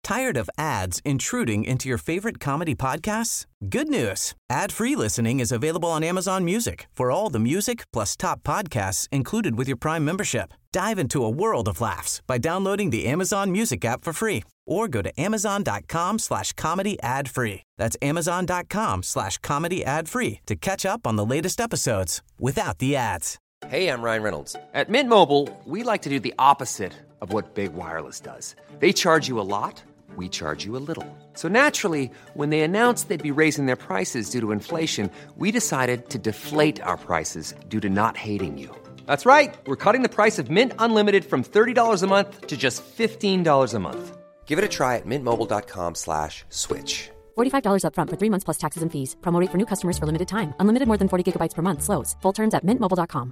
Tired of ads intruding into your favorite comedy podcasts? Good news. Ad-free listening is available on Amazon Music for all the music plus top podcasts included with your Prime membership. Dive into a world of laughs by downloading the Amazon Music app for free or go to amazon.com/comedy ad-free. That's amazon.com/comedy ad-free to catch up on the latest episodes without the ads. Hey, I'm Ryan Reynolds. At Mint Mobile, we like to do the opposite of what Big Wireless does. They charge you a lot, we charge you a little. So naturally, when they announced they'd be raising their prices due to inflation, we decided to deflate our prices due to not hating you. That's right. We're cutting the price of Mint Unlimited from $30 a month to just $15 a month. Give it a try at mintmobile.com/switch. $45 up front for 3 months plus taxes and fees. Promo rate for new customers for limited time. Unlimited more than 40 gigabytes per month. Slows full terms at mintmobile.com.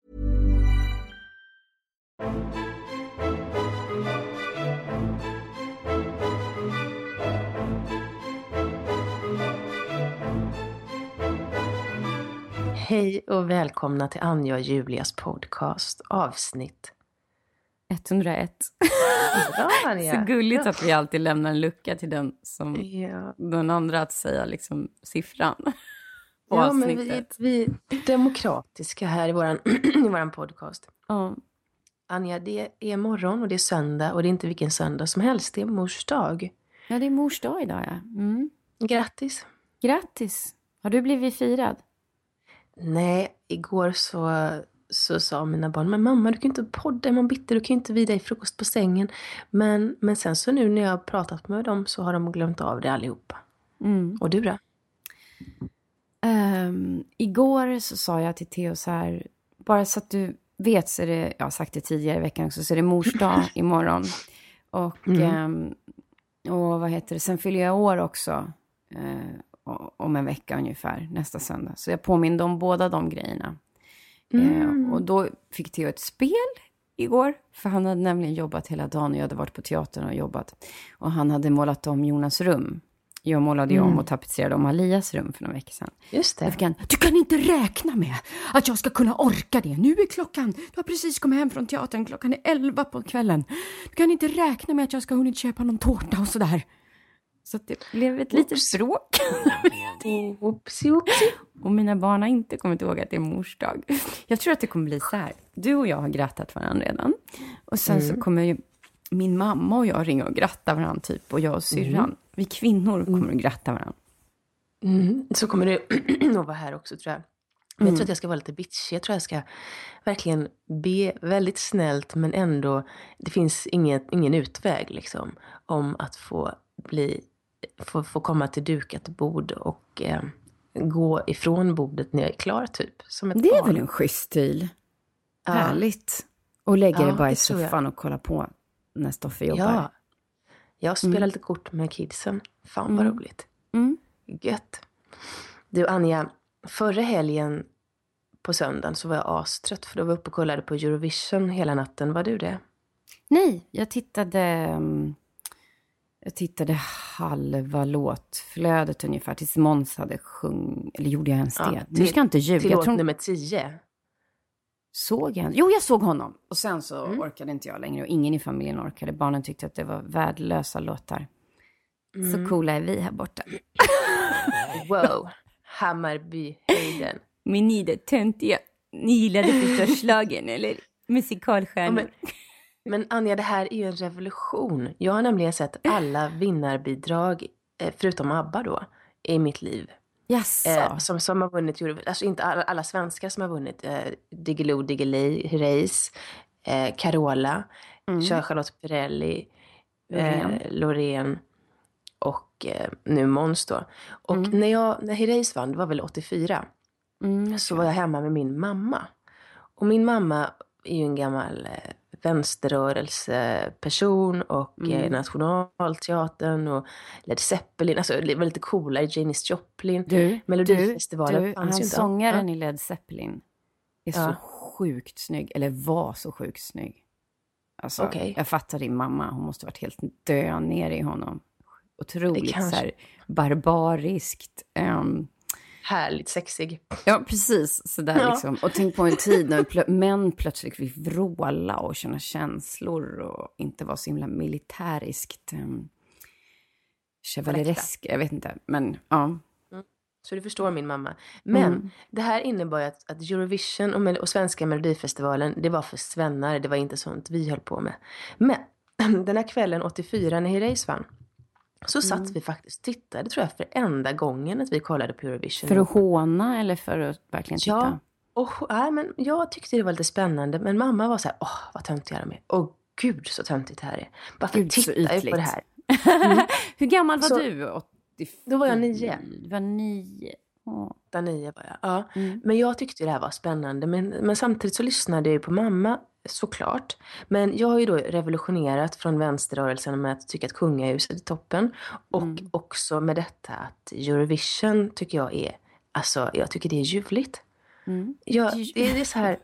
Hej och välkomna till Anja och Julias podcast, avsnitt 101. Ja, Anja. Så gulligt att vi alltid lämnar en lucka till den som den andra att säga liksom siffran. Ja, men vi är demokratiska här i våran podcast. Ja. Anja, det är morgon och det är söndag och det är inte vilken söndag som helst, det är mors dag. Ja, det är mors dag idag, ja. Mm. Grattis. Grattis. Har du blivit firad? Nej, igår så sa mina barn, men mamma, du kan inte podda imorgon bitti, du kan inte vila i frukost på sängen. Men sen så nu när jag har pratat med dem så har de glömt av det allihopa. Mm. Och du då? Igår så sa jag till Theo så här, bara så att du vet, så är det, jag har sagt det tidigare i veckan också, så är det mors dag imorgon. Och, och vad heter det, sen fyller jag år också om en vecka ungefär, nästa söndag. Så jag påminner om båda de grejerna. Och då fick Theo ett spel igår, för han hade nämligen jobbat hela dagen och jag hade varit på teatern och jobbat. Och han hade målat om Jonas rum. Jag målade ju om och tapetserade om Alias rum för några veckor sedan. Just det. Du kan inte räkna med att jag ska kunna orka det. Nu är klockan, du har precis kommit hem från teatern, klockan är 11 på kvällen. Du kan inte räkna med att jag ska hunnit köpa någon tårta och sådär. Så det blev ett litet bråk. Upsi. Och mina barn har inte kommit ihåg att det är mors dag. Jag tror att det kommer bli så här. Du och jag har grattat varandra redan. Och sen så kommer ju min mamma och jag ringa och gratta varandra typ. Och jag och syrran. Vi kvinnor kommer att gratta varandra. Så kommer det nog vara här också, tror jag. Men jag tror att jag ska vara lite bitchig. Jag tror att jag ska verkligen be väldigt snällt, men ändå det finns ingen utväg liksom, om att få komma till dukat bord och gå ifrån bordet när jag är klar typ. Som ett det är barn. väl en schysst stil. Ja. Härligt. Och lägga det bara i det tror jag. soffan och kolla på när Stoffe jobbar. Ja. Jag spelar lite kort med kidsen. Fan vad roligt. Gött. Du Anja, förra helgen på söndagen så var jag astrött, för då var jag uppe och kollade på Eurovision hela natten. Var du det? Nej, jag tittade halva låtflödet ungefär tills Måns hade eller gjorde jag ens det? Nu ska jag inte ljuga. Till låt nummer 10. Såg jag? Jo, jag såg honom. Och sen så orkade inte jag längre och ingen i familjen orkade. Barnen tyckte att det var värdelösa låtar. Så coola är vi här borta. Wow, Hammarby-höjden. Men ni det töntiga, ni gillade förstörslagen eller musikalstjärnor. Ja, men Anja, det här är ju en revolution. Jag har nämligen sett alla vinnarbidrag, förutom ABBA då, i mitt liv. Yes. Som har vunnit, alltså inte alla svenskar som har vunnit. Diggiloo, Diggiley, Herreys, Carola, Charlotte Perrelli, Loreen och nu Måns då. Och när Herreys vann, det var väl 84, så var jag hemma med min mamma. Och min mamma är ju en gammal vänsterrörelseperson och Nationalteatern och Led Zeppelin, alltså det var lite coolare, Janis Joplin. Melodifestivalen fanns ju inte. Sångaren i Led Zeppelin är så sjukt snygg, eller var så sjukt snygg. Alltså, jag fattar din mamma, hon måste ha varit helt död ner i honom. Otroligt så här barbariskt. Härligt sexig. Ja, precis. Sådär liksom. Och tänk på en tid när män plötsligt fick vråla och känna känslor och inte vara så himla militäriskt chevaleresk, jag vet inte. Men ja. Så du förstår min mamma. Men det här innebar ju att Eurovision och svenska Melodifestivalen, det var för svennar. Det var inte sånt vi höll på med. Men den här kvällen 84 när Herreys vann, så satt vi faktiskt och tittade, tror jag, för enda gången att vi kollade på Eurovision. För att håna eller för att verkligen titta? Ja, men jag tyckte det var lite spännande. Men mamma var så här, vad töntiga de är. Gud så töntigt det här är. Varför tittar jag på det här? Hur gammal var du? 84. Då var jag 9. Du var 9. 9 var jag, ja. Men jag tyckte det här var spännande. Men samtidigt så lyssnade jag på mamma, såklart. Men jag har ju då revolutionerat från vänsterrörelsen med att tycka att kungahuset är toppen. Och också med detta att Eurovision tycker jag är, alltså jag tycker det är ljuvligt. Det är så här,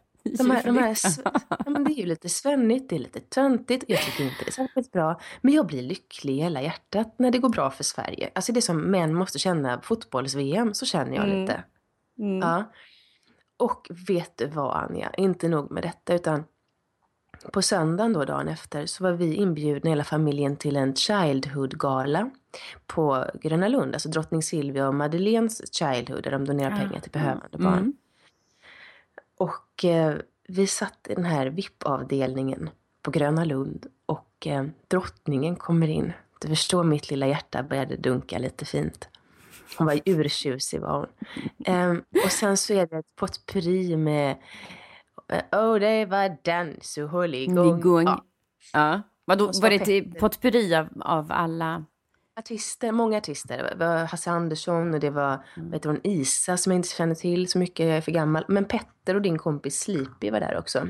men det är ju lite svennigt, det är lite töntigt. Jag tycker inte det är särskilt bra. Men jag blir lycklig i hela hjärtat när det går bra för Sverige. Alltså det som män måste känna fotbolls-VM, så känner jag lite. Ja. Och vet du vad, Anja? Inte nog med detta, utan på söndagen då, dagen efter, så var vi inbjudna hela familjen till en Childhood-gala på Gröna Lund. Alltså Drottning Silvia och Madeleines Childhood, där de donerar pengar till behövande barn. Och vi satt i den här VIP-avdelningen på Gröna Lund och drottningen kommer in. Du förstår, mitt lilla hjärta började dunka lite fint. Hon var urtjusig, var hon. Och sen så är det ett potpurri med det var dans och hålligång. Ja. Vadå, var det ett potpurri av alla? Artister, många artister. Det var Hasse Andersson och det var Isa som jag inte känner till så mycket, jag är för gammal. Men Petter och din kompis Sleepy var där också.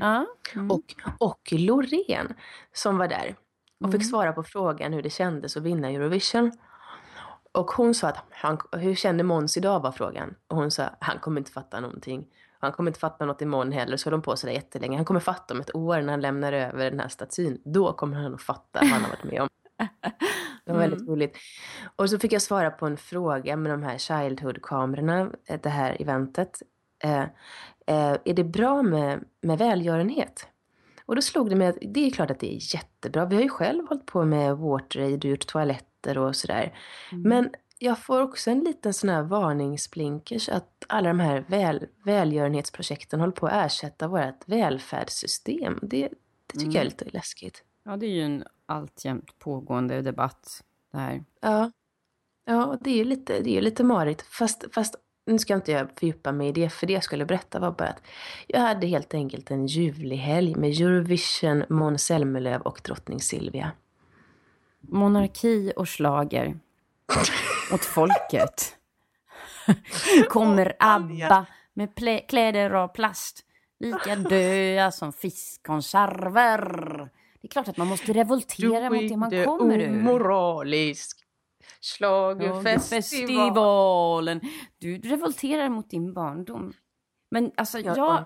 Och Loreen som var där och fick svara på frågan hur det kändes att vinna Eurovision. Och hon sa att hur kände Måns idag, var frågan. Och hon sa, han kommer inte fatta någonting. Han kommer inte fatta något imorgon heller, så de på sig där jättelänge. Han kommer fatta om ett år när han lämnar över den här statyn. Då kommer han att fatta vad han har varit med om. Det var väldigt roligt. Och så fick jag svara på en fråga med de här Childhood-kamerorna, det här eventet. Är det bra med välgörenhet? Och då slog det mig att det är klart att det är jättebra. Vi har ju själv hållit på med WaterAid och gjort toaletter och sådär. Men jag får också en liten sån här varningsblinkers att alla de här välgörenhetsprojekten håller på att ersätta vårt välfärdssystem. Det tycker jag är lite läskigt. Ja, det är ju en alltjämt pågående debatt där. Ja, det är ju lite marigt. Fast nu ska inte jag fördjupa mig i det, för det jag skulle berätta var bara att jag hade helt enkelt en ljuvlig helg med Eurovision, Måns Zelmerlöw och Drottning Silvia. Monarki och slager åt folket. Kommer ABBA med kläder av plast, lika döda som fiskkonserver. Det är klart att man måste revoltera mot det man kommer ur. Omoralisk schlagerfestivalen. Du revolterar mot din barndom. Men alltså jag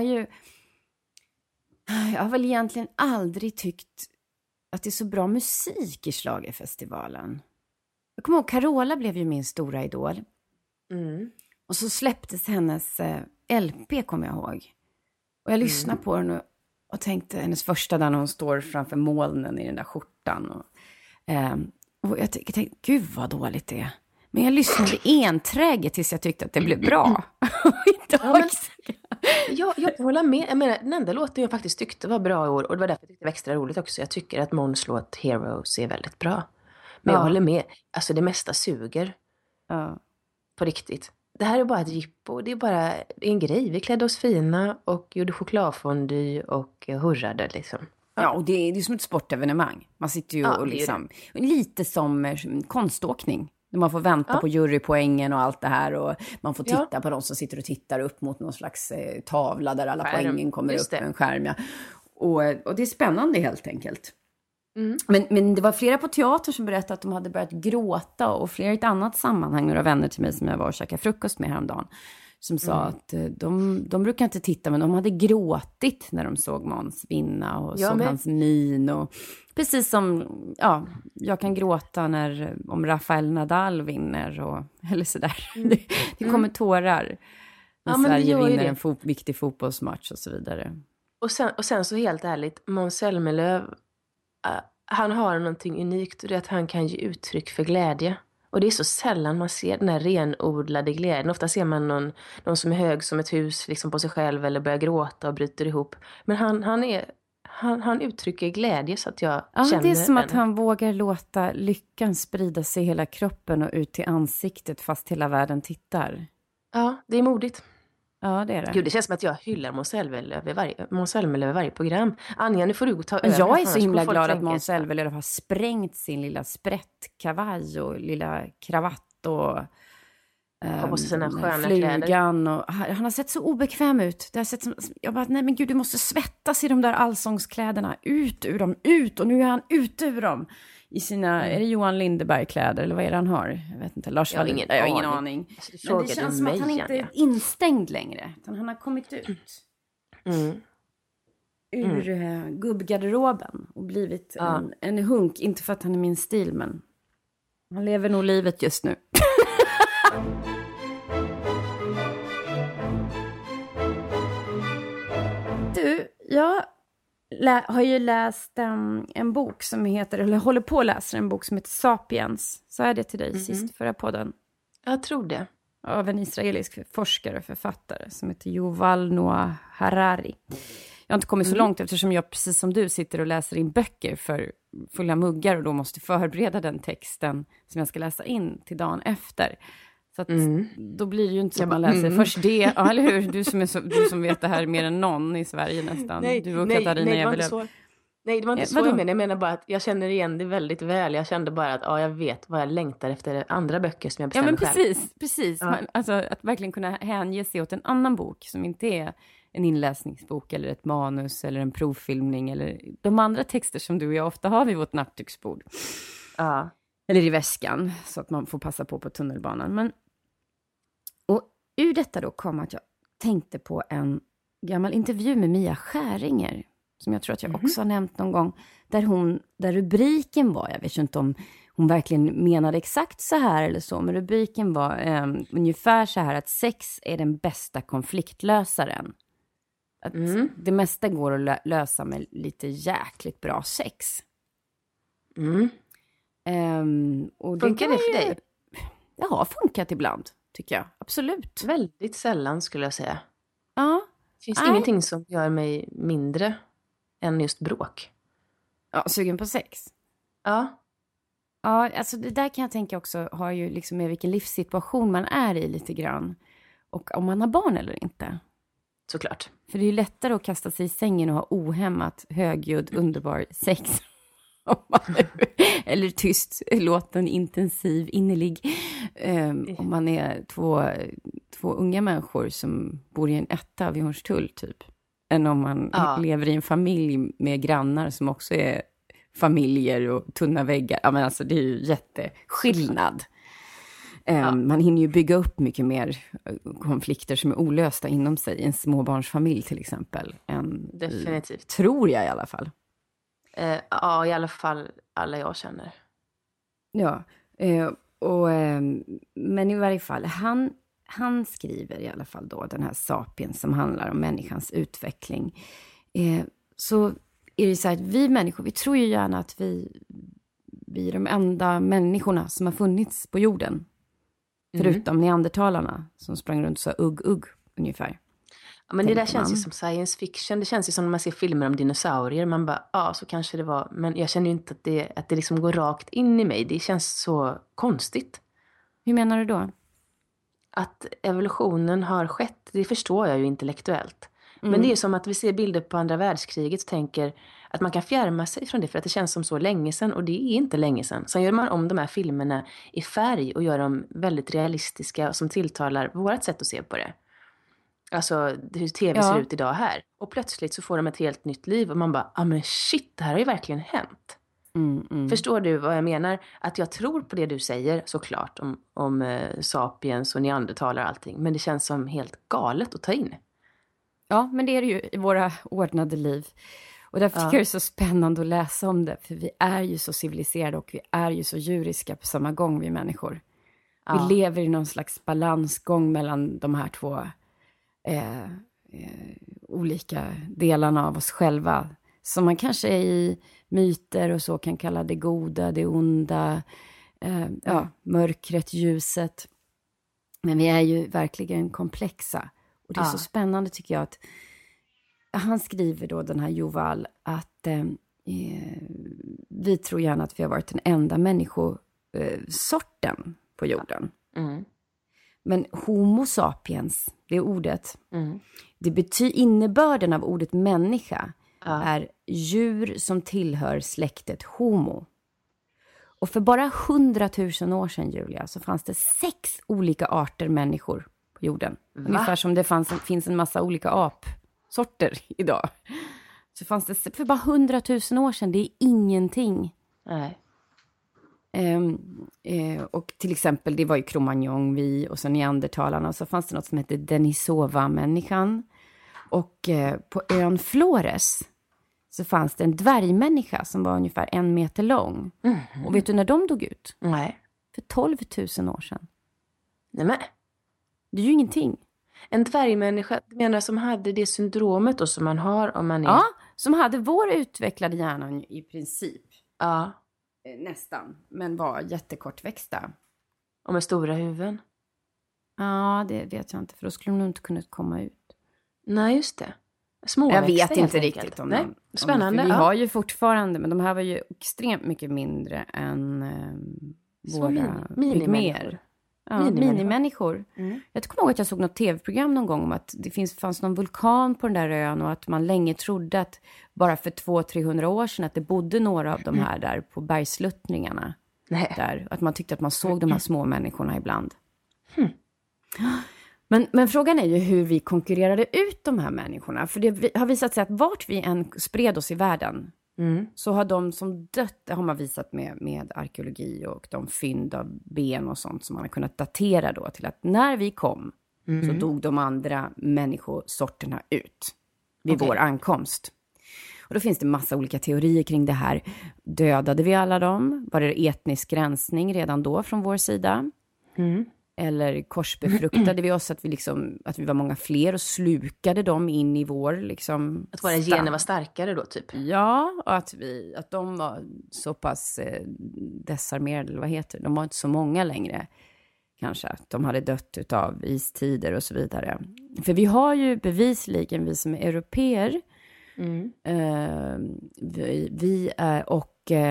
har väl egentligen aldrig tyckt att det är så bra musik i schlagerfestivalen. Jag kommer ihåg, Carola blev ju min stora idol. Och så släpptes hennes LP, kommer jag ihåg. Och jag lyssnade på den och tänkte, hennes första där när hon står framför molnen i den där skjortan. Och jag tänkte, gud vad dåligt det är. Men jag lyssnade enträget tills jag tyckte att det blev bra. Jag håller med. Jag menar, den enda låten jag faktiskt tyckte var bra i år, och det var därför jag tyckte det var extra roligt också. Jag tycker att Måns låt Heroes är väldigt bra. Men jag håller med. Alltså det mesta suger. På riktigt. Det här är bara ett jippo. Det är bara en grej. Vi klädde oss fina och gjorde chokladfondy och hurrade liksom. Ja, och det är som ett sportevenemang. Man sitter ju och liksom, lite som konståkning. När man får vänta på jurypoängen och allt det här. Och man får titta på de som sitter och tittar upp mot någon slags tavla där alla poängen kommer upp på en skärm. Ja. Och det är spännande helt enkelt. Men det var flera på teater som berättade att de hade börjat gråta, och flera i ett annat sammanhang, några vänner till mig som jag var och käkade frukost med häromdagen, som sa att de brukar inte titta, men de hade gråtit när de såg Måns vinna och såg hans min, och precis som jag kan gråta om Rafael Nadal vinner eller sådär. Det kommer tårar när Sverige vinner en viktig fotbollsmatch och så vidare. Och sen så helt ärligt, Måns Zelmerlöw, han har någonting unikt och det är att han kan ge uttryck för glädje. Och det är så sällan man ser den här renodlade glädjen. Ofta ser man någon som är hög som ett hus liksom på sig själv eller börjar gråta och bryter ihop. Men han uttrycker glädje så att jag känner det är som den. att han vågar låta lyckan sprida sig i hela kroppen och ut till ansiktet fast hela världen tittar. Ja, det är modigt. Ja, det är det. Gud, det känns som att jag hyllar Måns Zelmerlöw över varje program. Anja, nu får du ta över. Jag är så himla glad att Måns Zelmerlöw har sprängt sin lilla sprättkavaj och lilla kravatt och på sina sköna flugan. Och, han har sett så obekväm ut. Det har sett som, jag bara, nej men gud, du måste svettas i de där allsångskläderna. Ut ur dem, ut! Och nu är han ute ur dem. I sina, är det Johan Lindeberg-kläder eller vad är det han har? Jag vet inte, Lars Wallin. Jag har ingen aning. Men det känns som att han inte är instängd längre. Utan han har kommit ut ur gubbgarderoben och blivit en hunk. Inte för att han är min stil, men han lever nog livet just nu. Du, jag har ju läst en bok som heter, eller håller på att läsa en bok som heter Sapiens. Så är det till dig sist förra podden. Jag tror det. Av en israelisk forskare och författare som heter Yuval Noah Harari. Jag har inte kommit så långt eftersom jag precis som du sitter och läser in böcker för fulla muggar och då måste förbereda den texten som jag ska läsa in till dagen efter. Så att då blir det ju inte så att man läser först det. Ja, eller hur? Du som vet det här mer än någon i Sverige nästan. Du och Katarina Evelöv. Nej, det var inte så jag menade. Jag menar bara att jag känner igen det väldigt väl. Jag kände bara att jag vet vad jag längtar efter andra böcker som jag bestämmer själv. Ja, men precis. Ja. Alltså att verkligen kunna hänge sig åt en annan bok som inte är en inläsningsbok eller ett manus eller en provfilmning eller de andra texter som du och jag ofta har vid vårt nattduksbord. Ja. Eller i väskan så att man får passa på tunnelbanan. Och ur detta då kom att jag tänkte på en gammal intervju med Mia Skäringer som jag tror att jag också har nämnt någon gång, där rubriken var, jag vet inte om hon verkligen menade exakt så här eller så, men rubriken var ungefär så här att sex är den bästa konfliktlösaren. Att det mesta går att lösa med lite jäkligt bra sex. Och funkar det för dig? Det har funkat ibland, tycker jag. Absolut. Väldigt sällan skulle jag säga. Ja. Finns ingenting som gör mig mindre än just bråk? Ja, sugen på sex? Ja. Ja, alltså det där kan jag tänka också har ju liksom med vilken livssituation man är i lite grann. Och om man har barn eller inte. Såklart. För det är ju lättare att kasta sig i sängen och ha ohämmat, högljudd, underbar sex. Eller tyst, låten intensiv, innerlig. Om man är två unga människor som bor i en etta vid Hornstull typ. Än om man lever i en familj med grannar som också är familjer och tunna väggar. Ja, men alltså det är ju jätteskillnad. Man hinner ju bygga upp mycket mer konflikter som är olösta inom sig i en småbarnsfamilj till exempel. Definitivt. Tror jag i alla fall. Ja, i alla fall alla jag känner. Ja, men i varje fall, han skriver i alla fall då den här Sapiens som handlar om människans utveckling. Så är det så här att vi människor, vi tror ju gärna att vi är de enda människorna som har funnits på jorden. Förutom neandertalarna som sprang runt och sa ugg ungefär. Ja, men det där känns ju som science fiction. Det känns ju som när man ser filmer om dinosaurier. Man bara, så kanske det var. Men jag känner ju inte att det liksom går rakt in i mig. Det känns så konstigt. Hur menar du då? Att evolutionen har skett, det förstår jag ju intellektuellt. Men det är som att vi ser bilder på andra världskriget och tänker att man kan fjärma sig från det för att det känns som så länge sedan. Och det är inte länge sedan. Sen gör man om de här filmerna i färg och gör dem väldigt realistiska som tilltalar vårt sätt att se på det. Alltså hur tv ser ut idag här. Och plötsligt så får de ett helt nytt liv och man bara, men shit, det här har ju verkligen hänt. Förstår du vad jag menar? Att jag tror på det du säger såklart om sapiens och neandertalare och allting. Men det känns som helt galet att ta in. Ja, men det är det ju i våra ordnade liv. Och därför tycker jag det är så spännande att läsa om det. För vi är ju så civiliserade och vi är ju så djuriska på samma gång, vi människor. Vi lever i någon slags balansgång mellan de här två olika delarna av oss själva. som man kanske i myter och så kan kalla det goda, det onda, mörkret, ljuset. Men vi är ju verkligen komplexa. Och det är så spännande tycker jag att han skriver då, den här Yuval, att vi tror gärna att vi har varit den enda människosorten på jorden. Men homo sapiens, det är ordet. Innebörden av ordet människa är djur som tillhör släktet homo. Och för bara 100 000 år sedan, Julia, så fanns det 6 olika arter människor på jorden. Ungefär som det finns en massa olika apsorter idag. Så fanns det för bara 100 000 år sedan, det är ingenting. Nej. Och till exempel, det var ju Cro-Magnon, vi och så neandertalarna. Och så fanns det något som hette Denisova-människan. Och på ön Flores så fanns det en dvärgmänniska som var ungefär 1 meter lång. Och vet du när de dog ut? Nej. För 12 000 år sedan. Nej men. Det är ju ingenting. En dvärgmänniska, menar som hade det syndromet då som man har om man är... Ja, som hade vår utvecklade hjärna i princip. Ja. Nästan, men var jättekortväxta. Och med stora huvuden? Ja, det vet jag inte, för då skulle de nog inte kunnat komma ut. Nej, just det. Småväxta, jag vet inte riktigt om Nej, de, spännande. Vi har ju fortfarande, men de här var ju extremt mycket mindre än våra pygmer. Ja, minimänniskor. Jag kommer ihåg att jag såg något tv-program någon gång om att det fanns någon vulkan på den där ön och att man länge trodde att bara för 200-300 år sedan att det bodde några av de här där på bergsluttningarna. Där, att man tyckte att man såg de här små människorna ibland. Men frågan är ju hur vi konkurrerade ut de här människorna. För det har visat sig att vart vi än spred oss i världen så har de som dött, det har man visat med arkeologi och de fynd av ben och sånt som man har kunnat datera då till att när vi kom så dog de andra människosorterna ut vid vår ankomst. Och då finns det massa olika teorier kring det här. Dödade vi alla dem? Var det etnisk rensning redan då från vår sida? Eller korsbefruktade vi oss att vi var många fler och slukade dem in i vår liksom, att våra gener var starkare då typ? Ja, och att de var så pass desarmerade, eller vad heter det? De var inte så många längre kanske. Att de hade dött av istider och så vidare. För vi har ju bevisligen, vi som är europeer, vi och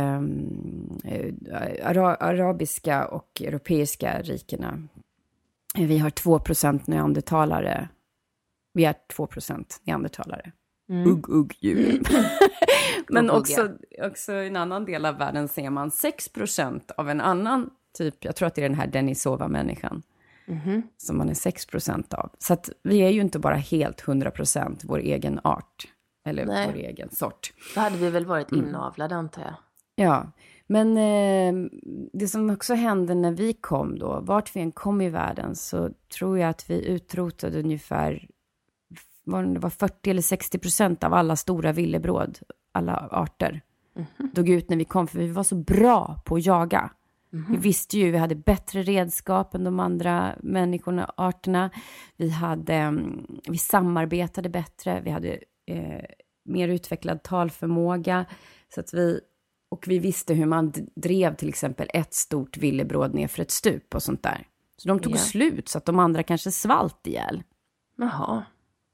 arabiska och europeiska rikena. Vi har 2% neandertalare. Vi är 2% neandertalare. Djur. Men också i en annan del av världen ser man 6% av en annan typ. Jag tror att det är den här Denisova-människan. Som man är 6% av. Så att vi är ju inte bara helt 100% vår egen art. Eller vår egen sort. Då hade vi väl varit inavlade, antar jag. Ja, men det som också hände när vi kom då, vart vi än kom i världen, så tror jag att vi utrotade ungefär, det var 40 eller 60% av alla stora villebråd, alla arter, dog ut när vi kom, för vi var så bra på att jaga. Vi visste ju, vi hade bättre redskap än de andra människorna, arterna. Vi samarbetade bättre, vi hade mer utvecklad talförmåga, så att vi visste hur man drev till exempel ett stort villebråd ner för ett stup och sånt där. Så de tog slut så att de andra kanske svalt ihjäl. Jaha.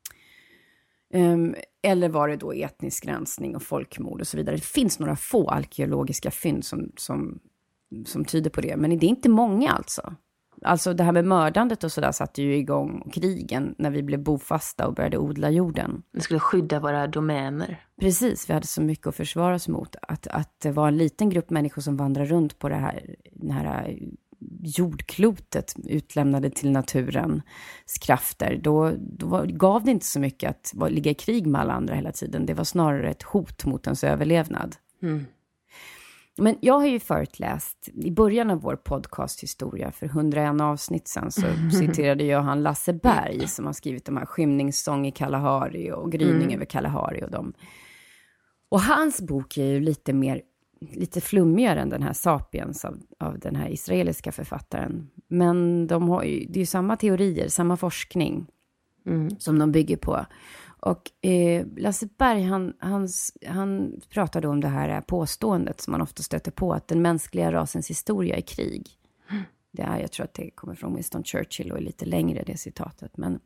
Eller var det då etnisk rensning och folkmord och så vidare. Det finns några få arkeologiska fynd som tyder på det, men det är inte många alltså. Alltså det här med mördandet och sådär satte ju igång krigen när vi blev bofasta och började odla jorden. Vi skulle skydda våra domäner. Precis, vi hade så mycket att försvara oss mot. Att det var en liten grupp människor som vandrar runt på den här jordklotet utlämnade till naturens krafter. Då gav det inte så mycket att ligga i krig med alla andra hela tiden. Det var snarare ett hot mot ens överlevnad. Men jag har ju förutläst i början av vår podcasthistoria för 101 avsnitt sen, så citerade jag han Lasse Berg som har skrivit de här Skymningssång i Kalahari och Gryning över Kalahari och dem. Och hans bok är ju lite flummigare än den här Sapiens av den här israeliska författaren. Men det är ju samma teorier, samma forskning som de bygger på. Och Lasse Berg, han pratade om det här påståendet som man ofta stöter på, att den mänskliga rasens historia är krig. Jag tror att det kommer från Winston Churchill och är lite längre det citatet. Men,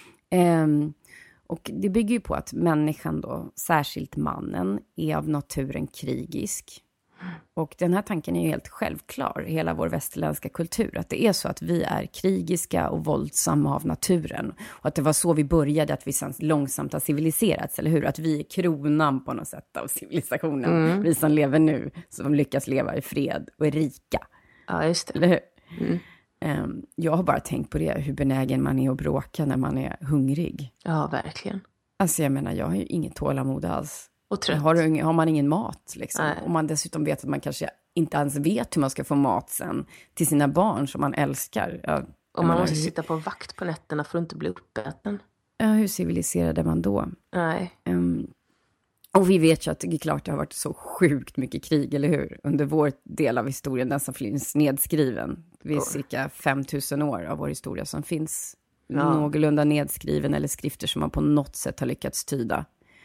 och det bygger ju på att människan då, särskilt mannen, är av naturen krigisk. Och den här tanken är ju helt självklar i hela vår västerländska kultur. Att det är så att vi är krigiska och våldsamma av naturen. Och att det var så vi började, att vi sen långsamt har civiliserats, eller hur? Att vi är kronan på något sätt av civilisationen. Vi som lever nu, som lyckas leva i fred och är rika. Ja, just det. Eller hur? Jag har bara tänkt på det, hur benägen man är att bråka när man är hungrig. Ja, verkligen. Alltså jag menar, jag har ju inget tålamod alls. Och trött. Har man ingen mat liksom. Och man dessutom vet att man kanske inte ens vet hur man ska få mat sen till sina barn som man älskar. Och man måste sitta på vakt på nätterna för att inte bli uppäten. Ja, hur civiliserade man då? Nej. Och vi vet ju att det är klart det har varit så sjukt mycket krig, eller hur? Under vår del av historien, den som finns nedskriven. Det är cirka 5000 år av vår historia som finns någorlunda nedskriven, eller skrifter som man på något sätt har lyckats tyda.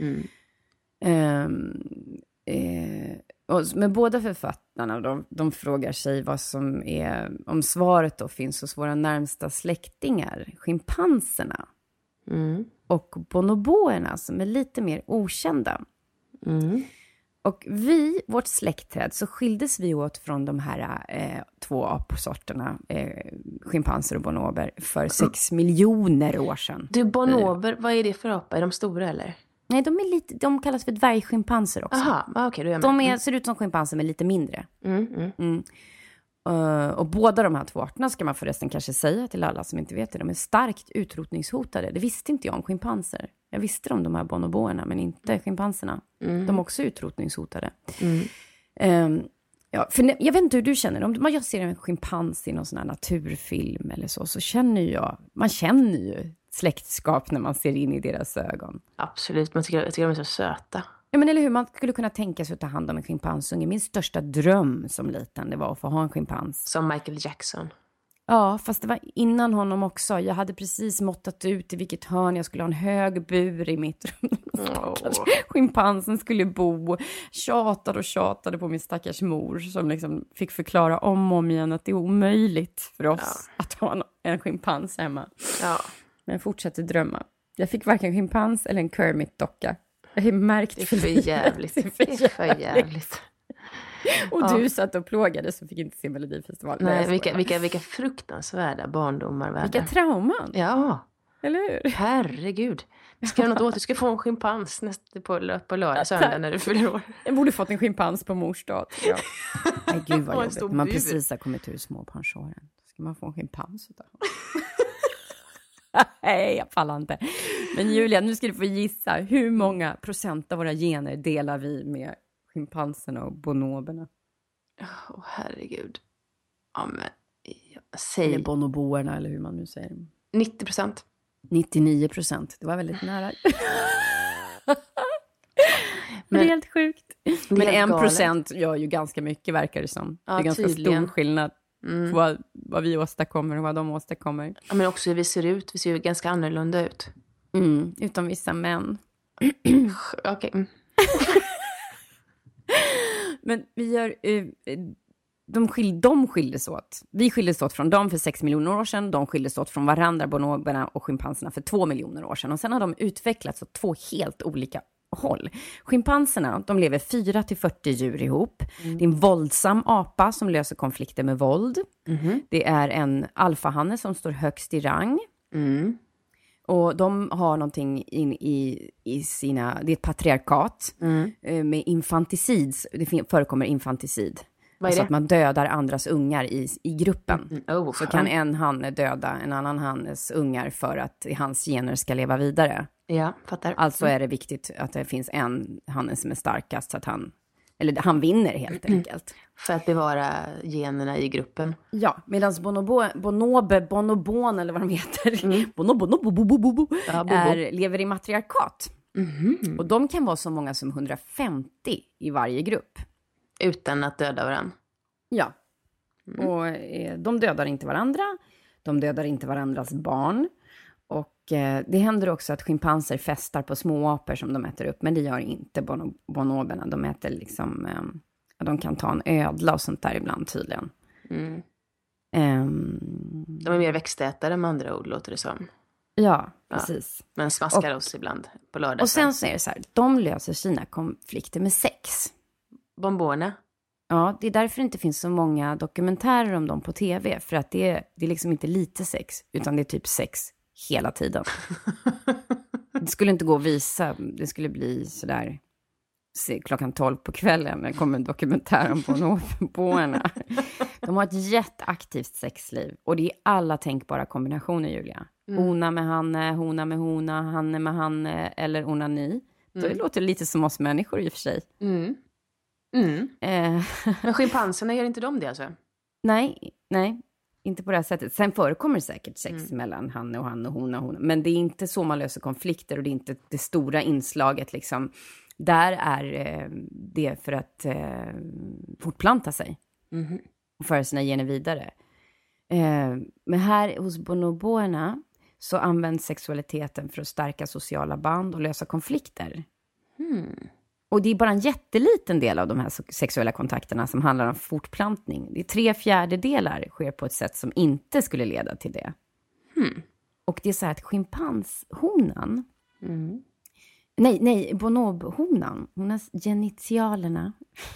Men båda författarna, de frågar sig vad som är, om svaret då finns hos våra närmsta släktingar, schimpanserna och bonoboerna, som är lite mer okända. Och vårt släktträd, så skildes vi åt från de här 2 apsorterna, schimpanser och bonober, för 6 miljoner år sedan. Du, bonober, vad är det för apa? Är de stora eller? Nej, de kallas för dvärgschimpanser också. Aha, okej, då är jag med. De ser ut som schimpanser, men lite mindre. Och båda de här 2 arterna, ska man förresten kanske säga till alla som inte vet det, de är starkt utrotningshotade. Det visste inte jag om schimpanser. Jag visste om de här bonoboerna, men inte schimpanserna. De är också utrotningshotade. För jag vet inte hur du känner. Om jag ser en schimpans i någon sån här naturfilm eller så känner man känner ju släktskap när man ser in i deras ögon. Absolut, jag tycker de är så söta. Ja, men eller hur, man skulle kunna tänka sig att ta hand om en schimpansunge. Min största dröm som liten, det var att få ha en schimpans. Som Michael Jackson. Ja, fast det var innan honom också. Jag hade precis måttat ut i vilket hörn jag skulle ha en hög bur i mitt rum. Schimpansen skulle bo. Tjatade på min stackars mor, som liksom fick förklara om och om igen att det är omöjligt för oss att ha en schimpans hemma. Ja. Men jag fortsatte drömma. Jag fick varken schimpans eller en Kermit-docka. Jag har märkt det är för jävligt. Det är för jävligt. Och du satt och plågade så fick inte se Melodifestivalen. Nej, vilka fruktansvärda barndomar. Vilka trauman. Ja. Eller hur? Herregud. Ska något åt? Du ska få en schimpans på lördag söndag när du fyller år. Jag borde fått en schimpans på mors dag. Ja. Nej, gud vad jobbigt. Man precis har kommit ur småbarnsåren. Ska man få en schimpans utav honom? Nej, jag fallar inte. Men Julia, nu ska du få gissa. Hur många procent av våra gener delar vi med schimpanserna och bonoberna? Herregud. Ja, men eller bonoboerna, eller hur man nu säger. 90%. 99%. Det var väldigt nära. Men det är helt sjukt. Men 1% gör ju ganska mycket, verkar det som. Det är ganska stor skillnad. Vad vi åstadkommer och vad de åstadkommer. Ja, men också hur vi ser ut. Vi ser ju ganska annorlunda ut. Utom vissa män. Okej. Men vi gör... De skildes åt. Vi skildes åt från dem för 6 miljoner år sedan. De skildes åt från varandra, bonoberna och schimpanserna, för 2 miljoner år sedan. Och sen har de utvecklats åt 2 helt olika håll. Schimpanserna, de lever 4-40 djur ihop. Det är en våldsam apa som löser konflikter med våld. Det är en alfahanne som står högst i rang. Och de har någonting in i sina... Det är ett patriarkat med infanticid. Det förekommer infanticid. Alltså att man dödar andras ungar i gruppen. Så kan en hanne döda en annan hannes ungar för att hans gener ska leva vidare. Ja, fattar. Alltså är det viktigt att det finns en hanne som är starkast, så att han vinner helt enkelt. För att bevara generna i gruppen. Ja, medan bonobon eller vad de heter, lever i matriarkat. Och de kan vara så många som 150 i varje grupp. Utan att döda varandra. Ja. Och de dödar inte varandra. De dödar inte varandras barn. Och det händer också att schimpanser festar på små apor som de äter upp. Men det gör inte bonoberna. De äter liksom, de kan ta en ödla och sånt där ibland tydligen. De är mer växtätare med andra ord, låter det som. Ja, precis. Ja, men smaskar oss ibland på lördag. Och sen så är det så här, de löser sina konflikter med sex. Bonoborna? Ja, det är därför det inte finns så många dokumentärer om dem på tv. För att det är liksom inte lite sex, utan det är typ sex hela tiden. Det skulle inte gå att visa, det skulle bli sådär klockan 12 på kvällen när det kommer en dokumentär om bonoborna. De har ett jätteaktivt sexliv och det är alla tänkbara kombinationer, Julia. Hona med hanne, hona med hona, hanne med hanne eller onani. Det låter lite som oss människor i och för sig. Men schimpanserna gör inte de det alltså? Nej, inte på det här sättet. Sen förekommer det säkert sex mellan hanne och hanne och hona. Men det är inte så man löser konflikter och det är inte det stora inslaget liksom. Där är det för att fortplanta sig och föra sina gener vidare. Men här hos bonoboerna så används sexualiteten för att stärka sociala band och lösa konflikter. Och det är bara en jätteliten del av de här sexuella kontakterna som handlar om fortplantning. Det är 3/4 sker på ett sätt som inte skulle leda till det. Och det är så här att schimpanshonan... Nej, bonobhonan. Hon har genitialerna.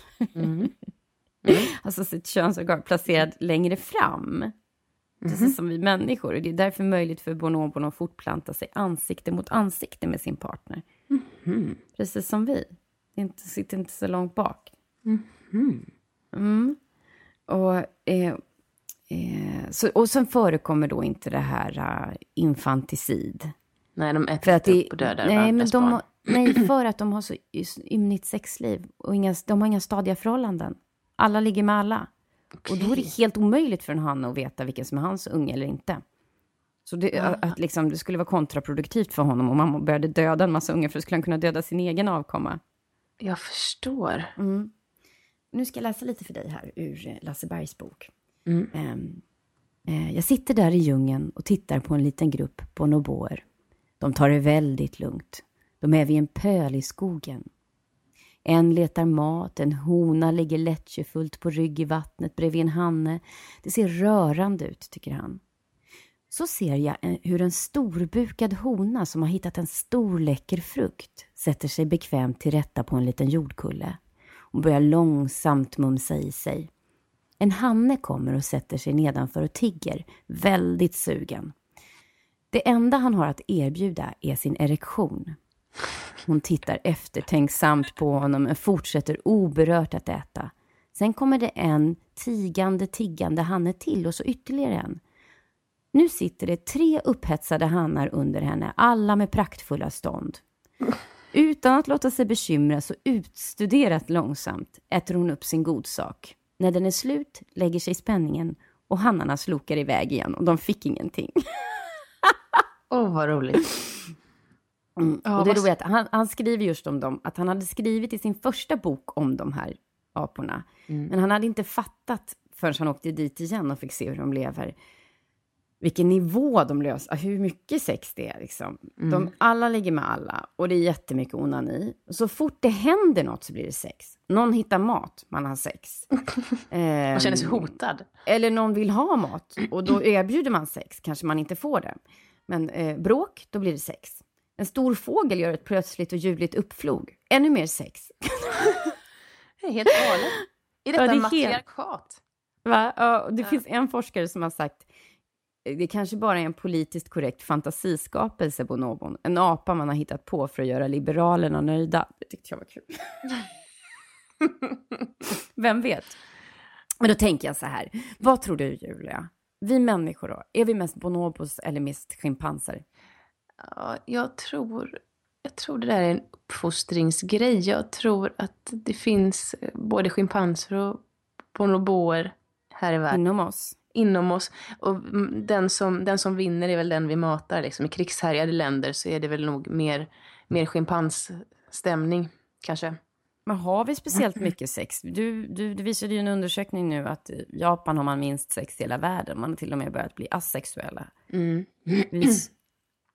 Alltså sitt könsorgan placerad längre fram. Precis som vi människor. Och det är därför möjligt för bonobon att fortplanta sig ansikte mot ansikte med sin partner. Precis som vi. Det sitter inte så långt bak. Och sen förekommer då inte det här infanticid. Nej, de äter upp och dödar varandras barn. Nej, för att de har så ymnigt sexliv. Och de har inga stadiga förhållanden. Alla ligger med alla. Okay. Och då är det helt omöjligt för en hanne att veta vilken som är hans unge eller inte. Så att liksom, det skulle vara kontraproduktivt för honom om man började döda en massa ungar för att skulle han kunna döda sin egen avkomma. Jag förstår. Nu ska jag läsa lite för dig här ur Lasse Bergs bok. Jag sitter där i djungeln och tittar på en liten grupp bonoboer. De tar det väldigt lugnt. De är vid en pöl i skogen. En letar mat, en hona ligger lättjefullt på rygg i vattnet bredvid en hanne. Det ser rörande ut, tycker han. Så ser jag hur en storbukad hona som har hittat en stor läcker frukt sätter sig bekvämt till rätta på en liten jordkulle. Hon börjar långsamt mumsa i sig. En hanne kommer och sätter sig nedanför och tigger, väldigt sugen. Det enda han har att erbjuda är sin erektion. Hon tittar eftertänksamt på honom men fortsätter oberört att äta. Sen kommer det en tiggande hanne till och så ytterligare en. Nu sitter det 3 upphetsade hannar under henne, alla med praktfulla stånd. Utan att låta sig bekymra så utstuderat långsamt äter hon upp sin godsak. När den är slut lägger sig spänningen och hannarna slokar iväg igen och de fick ingenting. Vad roligt. Och det är roligt att han skriver just om dem, att han hade skrivit i sin första bok om de här aporna. Men han hade inte fattat förrän han åkte dit igen och fick se hur de lever. Vilken nivå de löser, hur mycket sex det är liksom. Alla ligger med alla och det är jättemycket onani. Så fort det händer något så blir det sex. Någon hittar mat, man har sex. Man känner sig hotad. Eller någon vill ha mat och då erbjuder man sex, kanske man inte får det. Men bråk, då blir det sex. En stor fågel gör ett plötsligt och ljudligt uppflog. Ännu mer sex. Det är helt galet. Är detta matriarkat? Va? Ja, det finns en forskare som har sagt det kanske bara är en politiskt korrekt fantasiskapelse, bonobon. En apa man har hittat på för att göra liberalerna nöjda. Det tyckte jag var kul. Vem vet? Men då tänker jag så här. Vad tror du, Julia? Vi människor då? Är vi mest bonobos eller mest schimpanser? Ja, jag tror det där är en uppfostringsgrej. Jag tror att det finns både schimpanser och bonoboer här i världen. Inom oss. Och den som vinner är väl den vi matar. Liksom. I krigshärjade länder så är det väl nog mer schimpansstämning kanske. Men har vi speciellt mycket sex? Du visade ju en undersökning nu att i Japan har man minst sex i hela världen. Man har till och med börjat bli asexuella.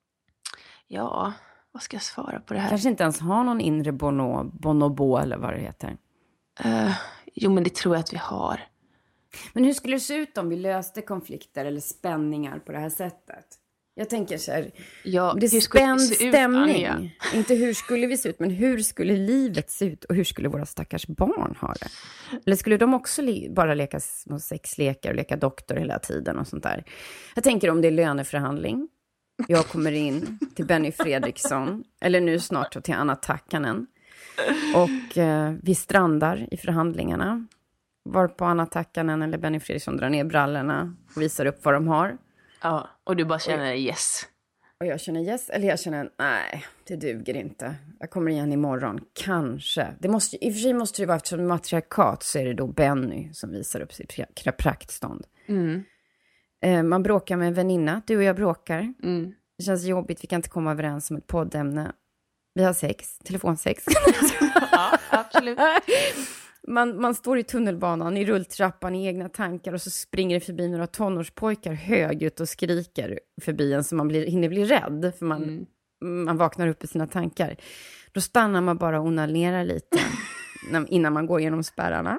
Ja, vad ska jag svara på det här? Kanske inte ens har någon inre bonobo eller vad det heter. Jo, men det tror jag att vi har. Men hur skulle det se ut om vi löste konflikter eller spänningar på det här sättet? Jag tänker så här, Ja, det är spänd stämning. Inte hur skulle vi se ut, men hur skulle livet se ut? Och hur skulle våra stackars barn ha det? Eller skulle de också bara leka små sexlekar och leka doktor hela tiden och sånt där? Jag tänker om det är löneförhandling. Jag kommer in till Benny Fredriksson, eller nu snart till Anna Takkanen. Och vi strandar i förhandlingarna. Varpå Anna Takkanen eller Benny Fredriksson drar ner brallorna och visar upp vad de har. Ja, och du bara känner yes. Och jag känner yes, eller jag känner nej, det duger inte. Jag kommer igen imorgon, kanske. I och för sig måste det vara, eftersom matriarkat så är det då Benny som visar upp sitt praktstånd. Man bråkar med en väninna, du och jag bråkar. Det känns jobbigt, vi kan inte komma överens om ett poddämne. Vi har sex, telefonsex. Ja, absolut. Man står i tunnelbanan, i rulltrappan, i egna tankar och så springer det förbi några tonårspojkar högljutt och skriker förbi en så man hinner bli rädd för man vaknar upp i sina tankar. Då stannar man bara och onanerar lite innan man går genom spärrarna.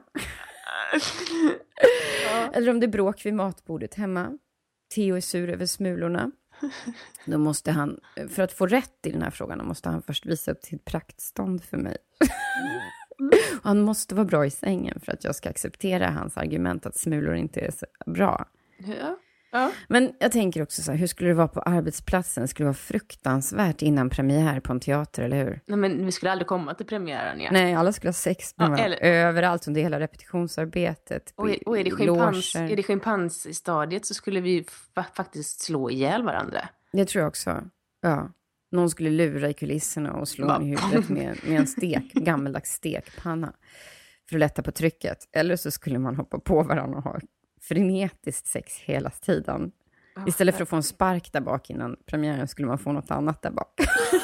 Eller om det är bråk vid matbordet hemma. Theo är sur över smulorna. Då måste han, för att få rätt i den här frågan, då måste han först visa upp sitt praktstånd för mig. Och han måste vara bra i sängen för att jag ska acceptera hans argument att smulor inte är så bra. Ja. Men jag tänker också så här, hur skulle det vara på arbetsplatsen? Skulle det vara fruktansvärt innan premiär på en teater, eller hur? Nej, men vi skulle aldrig komma till premiären igen. Nej, alla skulle ha sex med varandra, överallt under hela repetitionsarbetet. Och är det schimpans i stadiet så skulle vi faktiskt slå ihjäl varandra. Det tror jag också, ja. Någon skulle lura i kulisserna och slå i huvudet med en gammeldags stekpanna för att lätta på trycket. Eller så skulle man hoppa på varandra och ha frenetiskt sex hela tiden. Istället för att få en spark där bak innan premiären skulle man få något annat där bak.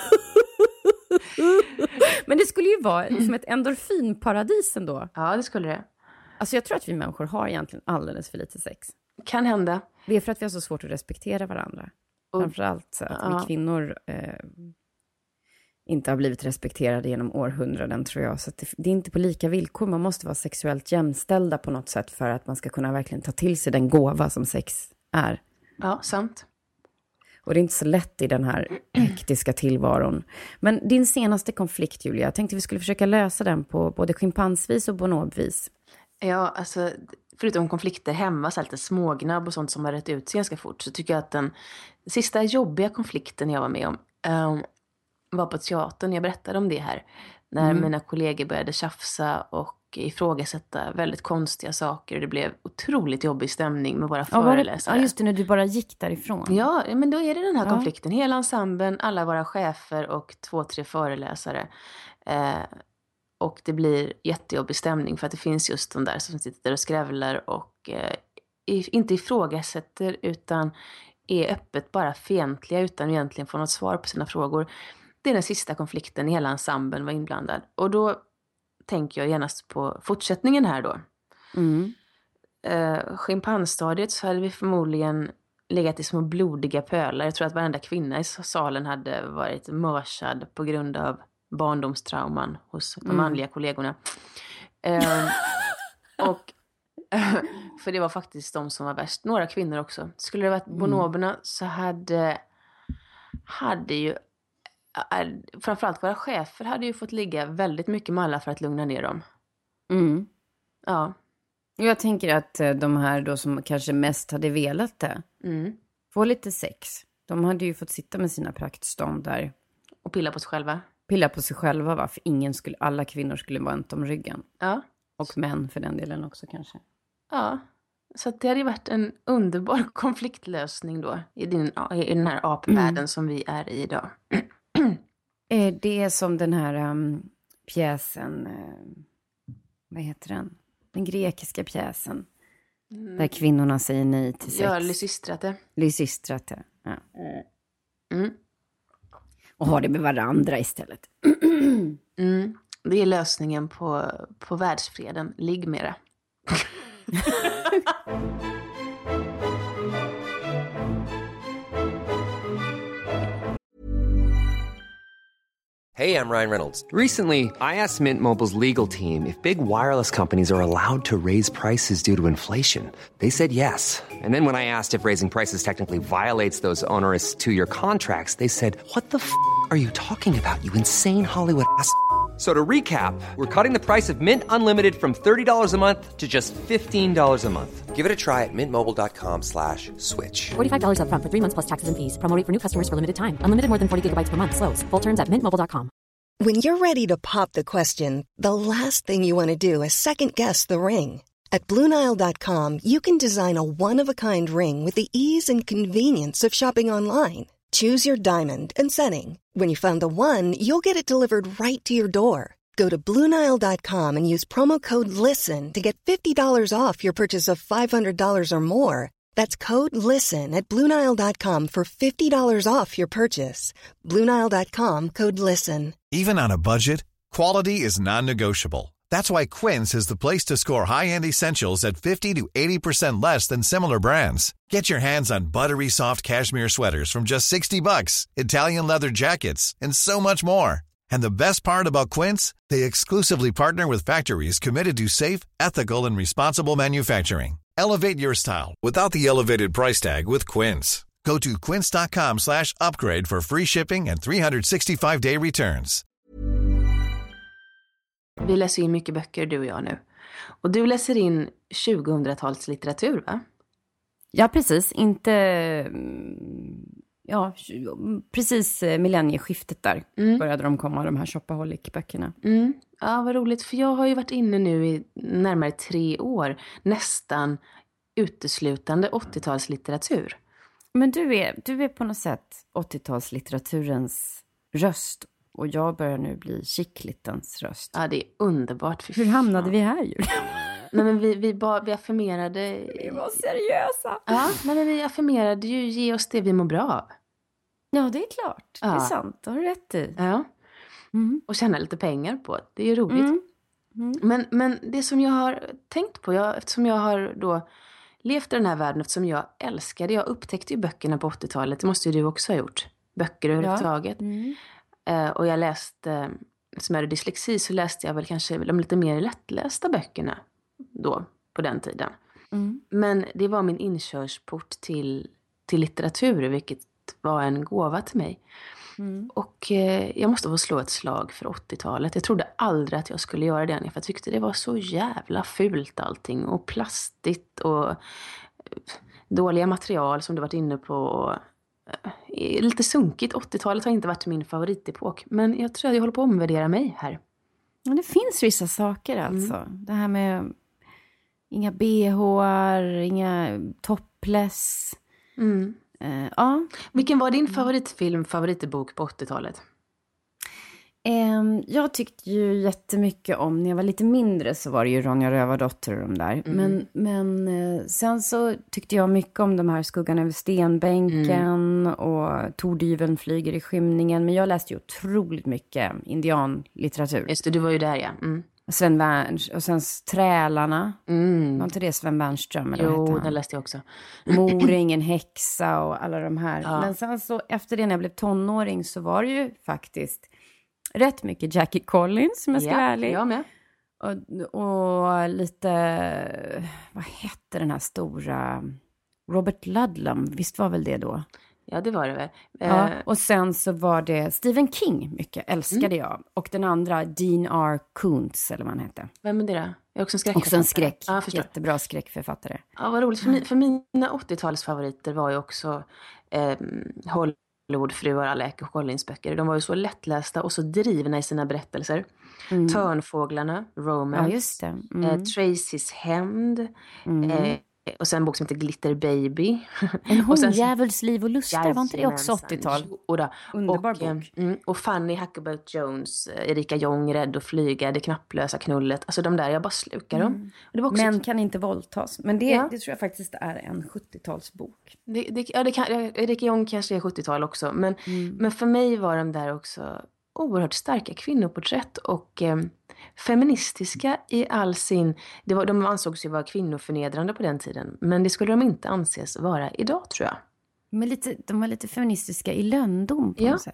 Men det skulle ju vara som ett endorfinparadis ändå. Ja, det skulle det. Alltså jag tror att vi människor har egentligen alldeles för lite sex. Kan hända. Det är för att vi har så svårt att respektera varandra. Framförallt att vi kvinnor inte har blivit respekterade genom århundraden, tror jag. Så att det är inte på lika villkor. Man måste vara sexuellt jämställda på något sätt för att man ska kunna verkligen ta till sig den gåva som sex är. Ja, sant. Och det är inte så lätt i den här hektiska tillvaron. Men din senaste konflikt, Julia, jag tänkte vi skulle försöka lösa den på både schimpansvis och bonobvis. Ja, alltså förutom konflikter hemma, så lite smågnabb och sånt som har rätt ut sig ganska fort, så tycker jag att den sista jobbiga konflikten jag var med om var på teatern. Jag berättade om det här. När mina kollegor började tjafsa och ifrågasätta väldigt konstiga saker. Det blev otroligt jobbig stämning med våra föreläsare. Ja, just det, när du bara gick därifrån. Ja, men då är det den här konflikten. Hela ensemblen, alla våra chefer och 2-3 föreläsare. Och det blir jättejobbig stämning för att det finns just de där som sitter och skrävlar och inte ifrågasätter utan är öppet bara fientliga utan egentligen få något svar på sina frågor. Det är den sista konflikten, hela ensemblen var inblandad. Och då tänker jag genast på fortsättningen här då. Schimpansstadiet så hade vi förmodligen legat i små blodiga pölar. Jag tror att varenda kvinna i salen hade varit mörsad på grund av barndomstrauman hos de manliga kollegorna. Och för det var faktiskt de som var värst. Några kvinnor också. Skulle det varit bonoberna så hade ju framförallt våra chefer hade ju fått ligga väldigt mycket med alla för att lugna ner dem. Ja. Jag tänker att de här då som kanske mest hade velat det få lite sex. De hade ju fått sitta med sina praktstånd där. Och pilla på sig själva. Pilla på sig själva, va? För alla kvinnor skulle vara inte om ryggen. Ja. Och män för den delen också kanske. Ja, så att det hade varit en underbar konfliktlösning då i den här apvärlden som vi är i idag. Det är som den här pjäsen, vad heter den? Den grekiska pjäsen. Där kvinnorna säger nej till sex. Ja, Lysistrate. Lysistrate, ja. Och har det med varandra istället. Det är lösningen på världsfreden. Ligg med det. Hey, I'm Ryan Reynolds. Recently, I asked Mint Mobile's legal team if big wireless companies are allowed to raise prices due to inflation. They said yes. And then when I asked if raising prices technically violates those onerous two-year contracts, they said, "What the f*** are you talking about, you insane Hollywood ass?" So to recap, we're cutting the price of Mint Unlimited from $30 a month to just $15 a month. Give it a try at mintmobile.com/switch. $45 up front for 3 months plus taxes and fees. Promo rate for new customers for limited time. Unlimited more than 40 gigabytes per month. Slows full terms at mintmobile.com. When you're ready to pop the question, the last thing you want to do is second-guess the ring. At BlueNile.com, you can design a one-of-a-kind ring with the ease and convenience of shopping online. Choose your diamond and setting. When you find the one, you'll get it delivered right to your door. Go to BlueNile.com and use promo code LISTEN to get $50 off your purchase of $500 or more. That's code LISTEN at BlueNile.com for $50 off your purchase. BlueNile.com, code LISTEN. Even on a budget, quality is non-negotiable. That's why Quince is the place to score high-end essentials at 50 to 80% less than similar brands. Get your hands on buttery soft cashmere sweaters from just $60, Italian leather jackets, and so much more. And the best part about Quince, they exclusively partner with factories committed to safe, ethical, and responsible manufacturing. Elevate your style without the elevated price tag with Quince. Go to quince.com/upgrade for free shipping and 365-day returns. Vi läser in mycket böcker, du och jag nu. Och du läser in 2000-talslitteratur, va? Ja, precis. Inte... Ja, precis millennieskiftet där började de komma, de här shopaholic-böckerna. Ja, vad roligt. För jag har ju varit inne nu i närmare 3 år. Nästan uteslutande 80-talslitteratur. Men du är på något sätt 80-talslitteraturens röst. Och jag börjar nu bli chicklittens röst. Ja, det är underbart. Hur hamnade vi här, Julia? Nej, men vi affirmerade... Vi var seriösa. Ja, men vi affirmerade ju, ge oss det vi mår bra av. Ja, det är klart. Ja. Det är sant, det har du rätt i. Ja, och tjäna lite pengar på. Det är ju roligt. Men det som jag har tänkt på, eftersom jag har då levt i den här världen, eftersom jag älskade, jag upptäckte ju böckerna på 80-talet. Det måste ju du också ha gjort. Böcker överhuvudtaget. Och jag läste, som jag hade dyslexi, så läste jag väl kanske de lite mer lättlästa böckerna då, på den tiden. Men det var min inkörsport till litteratur, vilket var en gåva till mig. Och jag måste få slå ett slag för 80-talet. Jag trodde aldrig att jag skulle göra det, för jag tyckte det var så jävla fult allting. Och plastigt och dåliga material som du varit inne på. Lite sunkigt. 80-talet har inte varit min favoritepok. Men jag tror att jag håller på att omvärdera mig här. Men det finns vissa saker alltså. Det här med inga BHR, inga topless. Ja. Vilken var din favoritbok på 80-talet? Jag tyckte ju jättemycket om, när jag var lite mindre så var det ju Ronja Rövardotter och de där. Men sen så tyckte jag mycket om de här Skuggan över stenbänken och Tordyveln flyger i skymningen. Men jag läste ju otroligt mycket indianlitteratur. Just det, du var ju där, ja. Sven Wernström och sen Trälarna. Var inte det Sven Wernström? Eller jo, det läste jag också. Mor, ingen häxa och alla de här. Ja. Men sen så efter det när jag blev tonåring så var det ju faktiskt rätt mycket Jackie Collins, som jag ska vara ärlig. Jag med. Och lite, vad hette den här stora, Robert Ludlum, visst var väl det då? Ja, det var det väl. Ja, och sen så var det Stephen King, mycket älskade jag. Och den andra, Dean R. Koontz, eller vad han hette. Vem är det då? Jag är också en skräckförfattare. Också en skräck, jättebra skräckförfattare. Ja, vad roligt. För mina 80-talsfavoriter var ju också Hollywoodfruar, alla Eke Collins böcker. De var ju så lättlästa och så drivna i sina berättelser. Törnfåglarna, Romance. Ja, just det. Tracys hämnd. Och sen en bok som heter Glitter Baby. En hundjävuls liv och lustar, var inte det också 80-tal? Underbar bok. Och Fanny Huckleberry Jones, Erika Jong, Rädd och flyga, Det knapplösa knullet. Alltså de där, jag bara slukar dem. Och det var också Män kan inte våldtas. Men det tror jag faktiskt är en 70-talsbok. Erika Jong kanske är 70-tal också. Men för mig var de där också oerhört starka kvinnoporträtt och feministiska i all sin... de ansågs ju vara kvinnoförnedrande på den tiden. Men det skulle de inte anses vara idag, tror jag. Men de var lite feministiska i lönndom på något sätt.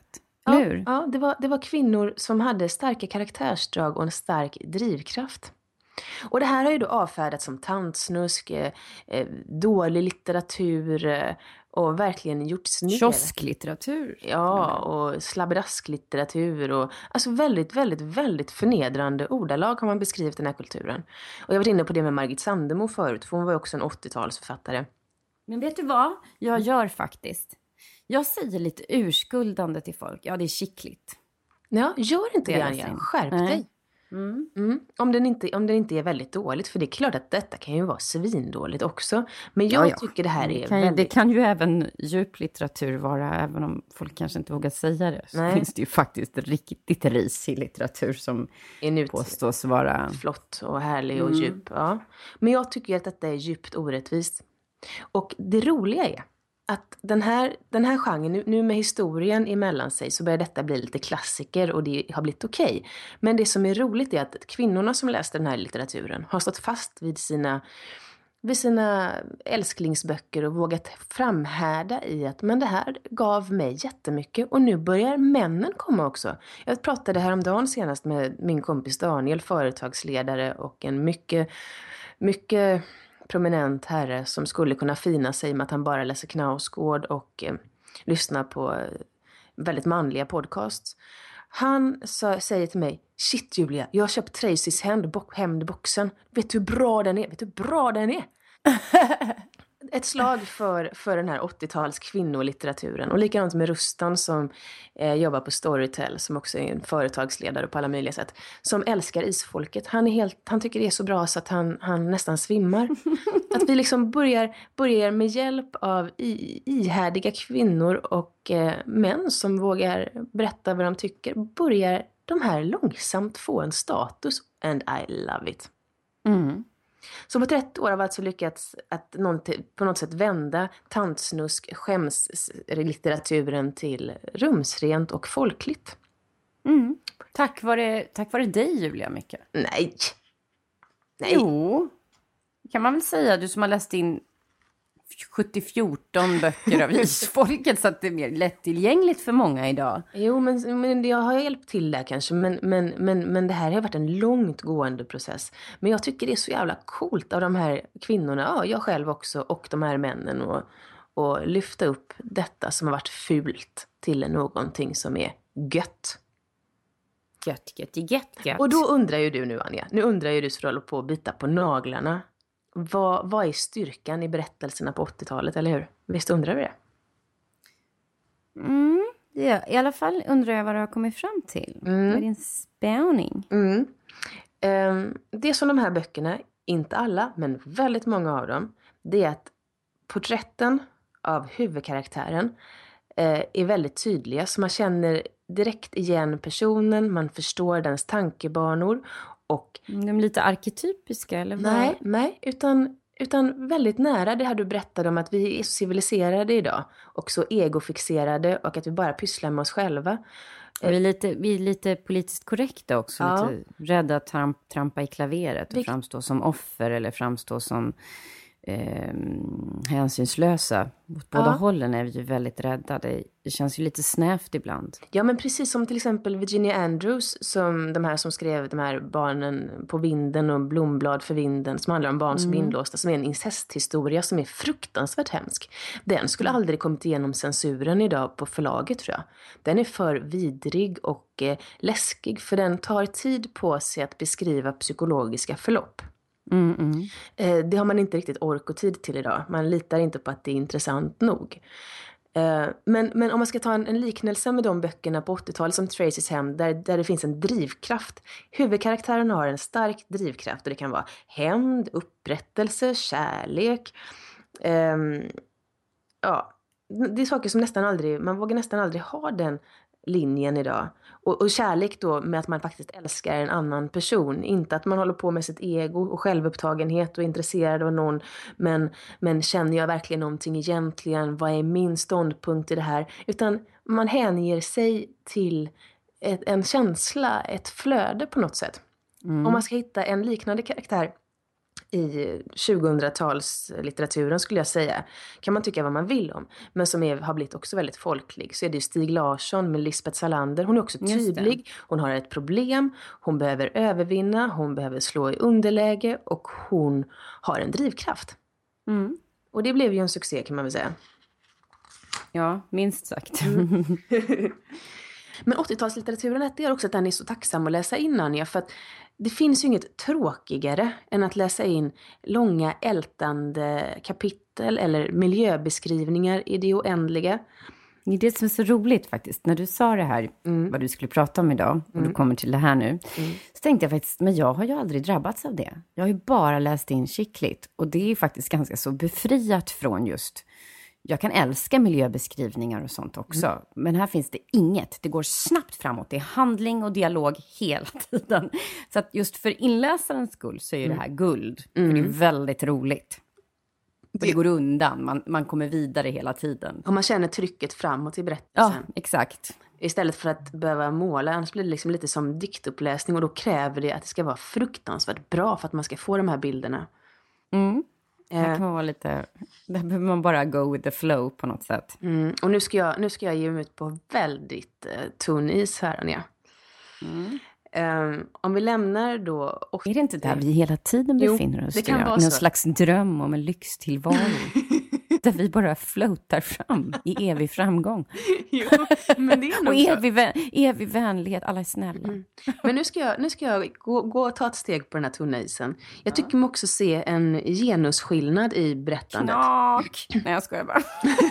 eller hur? Ja, det var kvinnor som hade starka karaktärsdrag och en stark drivkraft. Och det här har ju då avfärdats som tantsnusk, dålig litteratur och verkligen gjorts ner. Kiosklitteratur. Ja, och slabbedasklitteratur och alltså väldigt, väldigt, väldigt förnedrande ordalag har man beskrivit den här kulturen. Och jag var inne på det med Margit Sandemo förut, för hon var ju också en 80-talsförfattare. Men vet du vad jag gör faktiskt? Jag säger lite urskuldande till folk. Ja, det är skickligt. Ja, gör inte det, Anja. Skärp dig. Om den inte är väldigt dåligt, för det är klart att detta kan ju vara svindåligt också, men jag tycker det här är väldigt... Det kan ju även djuplitteratur vara, även om folk kanske inte vågar säga det, så finns det ju faktiskt riktigt risig litteratur som påstås vara flott och härlig och djup, ja. Men jag tycker att detta är djupt orättvist, och det roliga är att den här genren, nu med historien emellan sig, så börjar detta bli lite klassiker och det har blivit okej. Men det som är roligt är att kvinnorna som läste den här litteraturen har stått fast vid sina älsklingsböcker och vågat framhärda i att men det här gav mig jättemycket, och nu börjar männen komma också. Jag pratade häromdagen senast med min kompis Daniel, företagsledare och en mycket, mycket prominent herre som skulle kunna fina sig med att han bara läser Knausgård och lyssnar på väldigt manliga podcasts. Han säger till mig: shit Julia, jag har köpt Tracys hämndboxen. Vet du hur bra den är? Ett slag för den här 80-tals kvinnolitteraturen. Och likadant med Rustan som jobbar på Storytel, som också är en företagsledare på alla möjliga sätt, som älskar isfolket. Han tycker det är så bra så att han nästan svimmar. Att vi liksom börjar med hjälp av ihärdiga kvinnor och män som vågar berätta vad de tycker, börjar de här långsamt få en status, and I love it. Så på 30 år har vi alltså lyckats att på något sätt vända tantsnusk, skämslitteraturen till rumsrent och folkligt. Tack vare dig, Julia, mycket. Nej. Jo, kan man väl säga, du som har läst in 70-14 böcker av isfolket, så att det är mer lättillgängligt för många idag. Jo, men jag har hjälpt till där kanske, men det här har varit en långt gående process. Men jag tycker det är så jävla coolt av de här kvinnorna, ja, jag själv också, och de här männen, och lyfta upp detta som har varit fult till någonting som är gött. Gött. Och då undrar ju du nu, Anja, så du håller på att bita på naglarna. Vad är styrkan i berättelserna på 80-talet, eller hur? Visst undrar du det? Ja, i alla fall undrar jag vad du har kommit fram till. Vad är din spaning? Det som de här böckerna, inte alla, men väldigt många av dem, det är att porträtten av huvudkaraktären är väldigt tydliga. Så man känner direkt igen personen, man förstår dens tankebanor. Och de är lite arketypiska, eller vad? Nej, utan väldigt nära det här du berättade om, att vi är så civiliserade idag och så egofixerade, och att vi bara pysslar med oss själva. Vi är lite politiskt korrekta också, lite rädda att trampa i klaveret och framstå som offer eller framstå som hänsynslösa. Åt båda hållen är vi ju väldigt rädda. Det känns ju lite snävt ibland. Ja, men precis som till exempel Virginia Andrews, som de här som skrev de här Barnen på vinden och Blomblad för vinden, som handlar om barn som är inlåsta, som är en incesthistoria som är fruktansvärt hemsk. Den skulle aldrig kommit igenom censuren idag på förlaget, tror jag. Den är för vidrig och läskig, för den tar tid på sig att beskriva psykologiska förlopp. Det har man inte riktigt ork och tid till idag. Man litar inte på att det är intressant nog. Men om man ska ta en liknelse med de böckerna på 80-talet som Tracys hem, där det finns en drivkraft. Huvudkaraktären har en stark drivkraft, och det kan vara hämnd, upprättelse, kärlek. Det är saker som man vågar nästan aldrig ha den linjen idag. Och kärlek då med att man faktiskt älskar en annan person. Inte att man håller på med sitt ego och självupptagenhet och är intresserad av någon. Men känner jag verkligen någonting egentligen? Vad är min ståndpunkt i det här? Utan man hänger sig till en känsla, ett flöde på något sätt. Om man ska hitta en liknande karaktär i 2000-talslitteraturen skulle jag säga, kan man tycka vad man vill om, men som har blivit också väldigt folklig, så är det ju Stig Larsson med Lisbeth Salander. Hon är också tydlig, hon har ett problem, hon behöver övervinna, hon behöver slå i underläge och hon har en drivkraft. Och det blev ju en succé kan man väl säga. Ja, minst sagt. Men 80-talslitteraturen är också att den är så tacksam att läsa in, Anja, för att det finns ju inget tråkigare än att läsa in långa ältande kapitel eller miljöbeskrivningar i det oändliga. Det är det som är så roligt faktiskt. När du sa det här, vad du skulle prata om idag, och du kommer till det här nu, så tänkte jag faktiskt, men jag har ju aldrig drabbats av det. Jag har ju bara läst in skickligt, och det är faktiskt ganska så befriat från just... Jag kan älska miljöbeskrivningar och sånt också. Men här finns det inget. Det går snabbt framåt. Det är handling och dialog hela tiden. Så att just för inläsarens skull så är det här guld. För det är väldigt roligt. Det går undan. Man kommer vidare hela tiden. Och man känner trycket framåt i berättelsen. Ja, exakt. Istället för att behöva måla. Annars blir det liksom lite som diktuppläsning. Och då kräver det att det ska vara fruktansvärt bra för att man ska få de här bilderna. Det kan vara lite, där behöver man bara go with the flow på något sätt. Och nu ska jag ge mig ut på väldigt tunn is här, Anja. Om vi lämnar då... Är det inte där vi hela tiden befinner oss? Det kan vara någon så. slags dröm om en lyxtillvaro. Där vi bara floatar fram i evig framgång. Jo, men det är nog och evig vänlighet, alla är snälla. Men nu ska jag gå och ta ett steg på den här tunna isen. Jag tycker mig också se en genusskillnad i berättandet. Knak! Nej, jag skojar bara.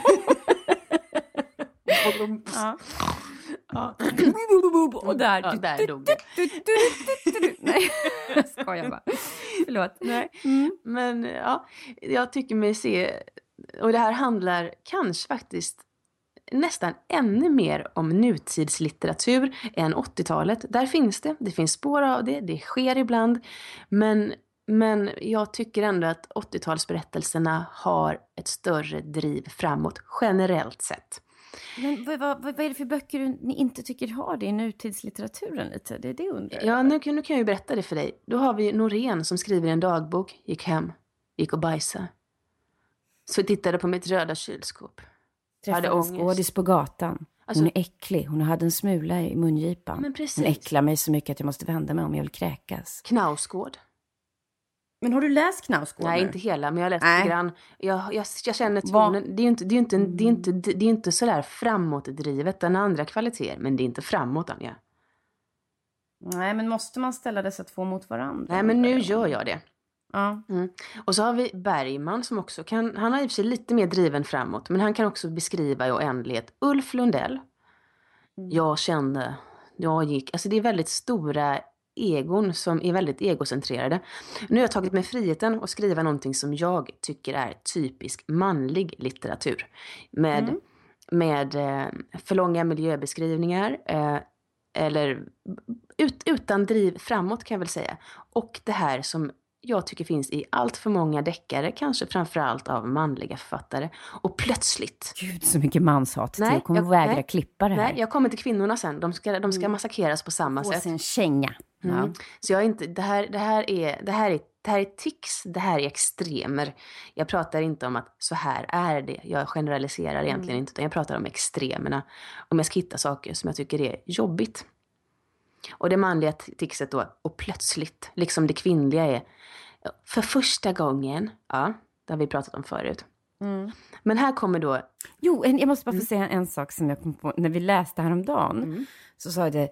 Och där dog det. Nej, jag skojar bara. Förlåt. Nej. Men ja, jag tycker mig se, och det här handlar kanske faktiskt nästan ännu mer om nutidslitteratur än 80-talet. Där finns det finns spår av det sker ibland, men jag tycker ändå att 80-talsberättelserna har ett större driv framåt generellt sett. Men vad är det för böcker ni inte tycker har det i nutidslitteraturen lite? Det är det undrar. Ja, nu kan jag ju berätta det för dig. Då har vi Norén som skriver en dagbok. Gick hem, gick och bajsa. Så jag tittade på mitt röda kylskåp. Träffade en skådis på gatan. Hon är äcklig. Hon hade en smula i mungipan. Men precis. Hon äcklar mig så mycket att jag måste vända mig om jag vill kräkas. Knausgård. Men har du läst Knausgård? Nej, inte hela, men jag har läst lite grann. Jag känner tonen. Det är inte så där framåtdrivet. Den andra kvaliteter, men det är inte framåt, Anja. Nej, men måste man ställa dessa två mot varandra? Nej, men nu gör jag det. Ja. Och så har vi Bergman som också kan, han har i och för sig lite mer driven framåt, men han kan också beskriva i oändlighet. Ulf Lundell. Alltså det är väldigt stora egon som är väldigt egocentrerade. Nu har jag tagit mig friheten att skriva någonting som jag tycker är typisk manlig litteratur. Med för långa miljöbeskrivningar eller utan driv framåt kan jag väl säga. Och det här som jag tycker finns i allt för många deckare, kanske framförallt av manliga författare. Och plötsligt... Gud, så mycket manshat. Jag kommer vägra klippa det här. Nej, jag kommer till kvinnorna sen. De ska massakreras på samma sätt. Och sen känga. Ja. Så jag är inte... Det här är tics, det här är extremer. Jag pratar inte om att så här är det. Jag generaliserar egentligen inte, utan jag pratar om extremerna. Om jag ska hitta saker som jag tycker är jobbigt. Och det manliga ticset då, och plötsligt, liksom det kvinnliga är för första gången, ja, det har vi pratat om förut. Men här kommer då... Jo, jag måste bara få säga en sak som jag kom på när vi läste häromdagen. Så sa det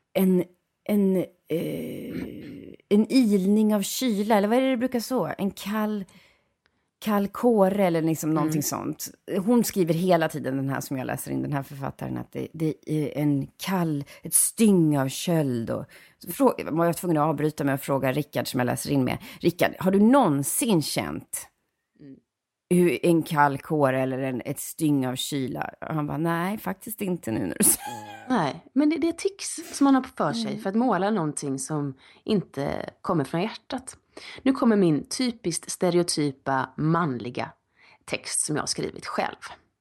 en ilning av kyla, eller vad är det brukar så? En kall kåre eller liksom någonting sånt. Hon skriver hela tiden, den här som jag läser in, den här författaren, att det är ett styng av köld. Och jag var tvungen att avbryta med att fråga Rickard som jag läser in med. Rickard, har du någonsin känt hur en kall kåre eller ett styng av kyla? Och han bara, nej, faktiskt inte nu när du säger. Nej, men det är tics som man har för sig för att måla någonting som inte kommer från hjärtat. Nu kommer min typiskt stereotypa manliga text som jag har skrivit själv.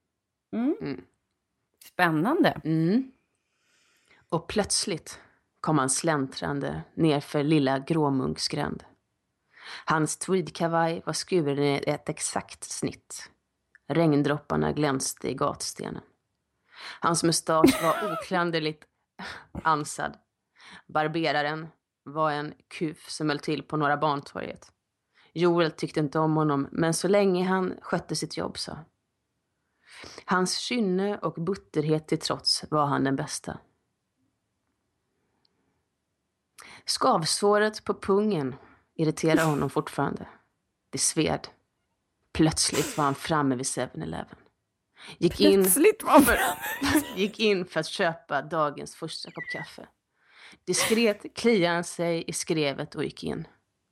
Spännande. Och plötsligt kom han släntrande ner för lilla Gråmunksgränd. Hans tweedkavaj var skuren i ett exakt snitt. Regndropparna glänste i gatstenen. Hans mustasch var oklanderligt ansad. Barberaren var en kuf som höll till på Norra Bantorget. Joel tyckte inte om honom, men så länge han skötte sitt jobb så. Hans kynne och butterhet till trots var han den bästa. Skavsåret på pungen irriterade honom fortfarande. Det sved. Plötsligt var han framme vid 7-Eleven. Gick in för att köpa dagens första kopp kaffe. Diskret kliade han sig i skrevet och gick in.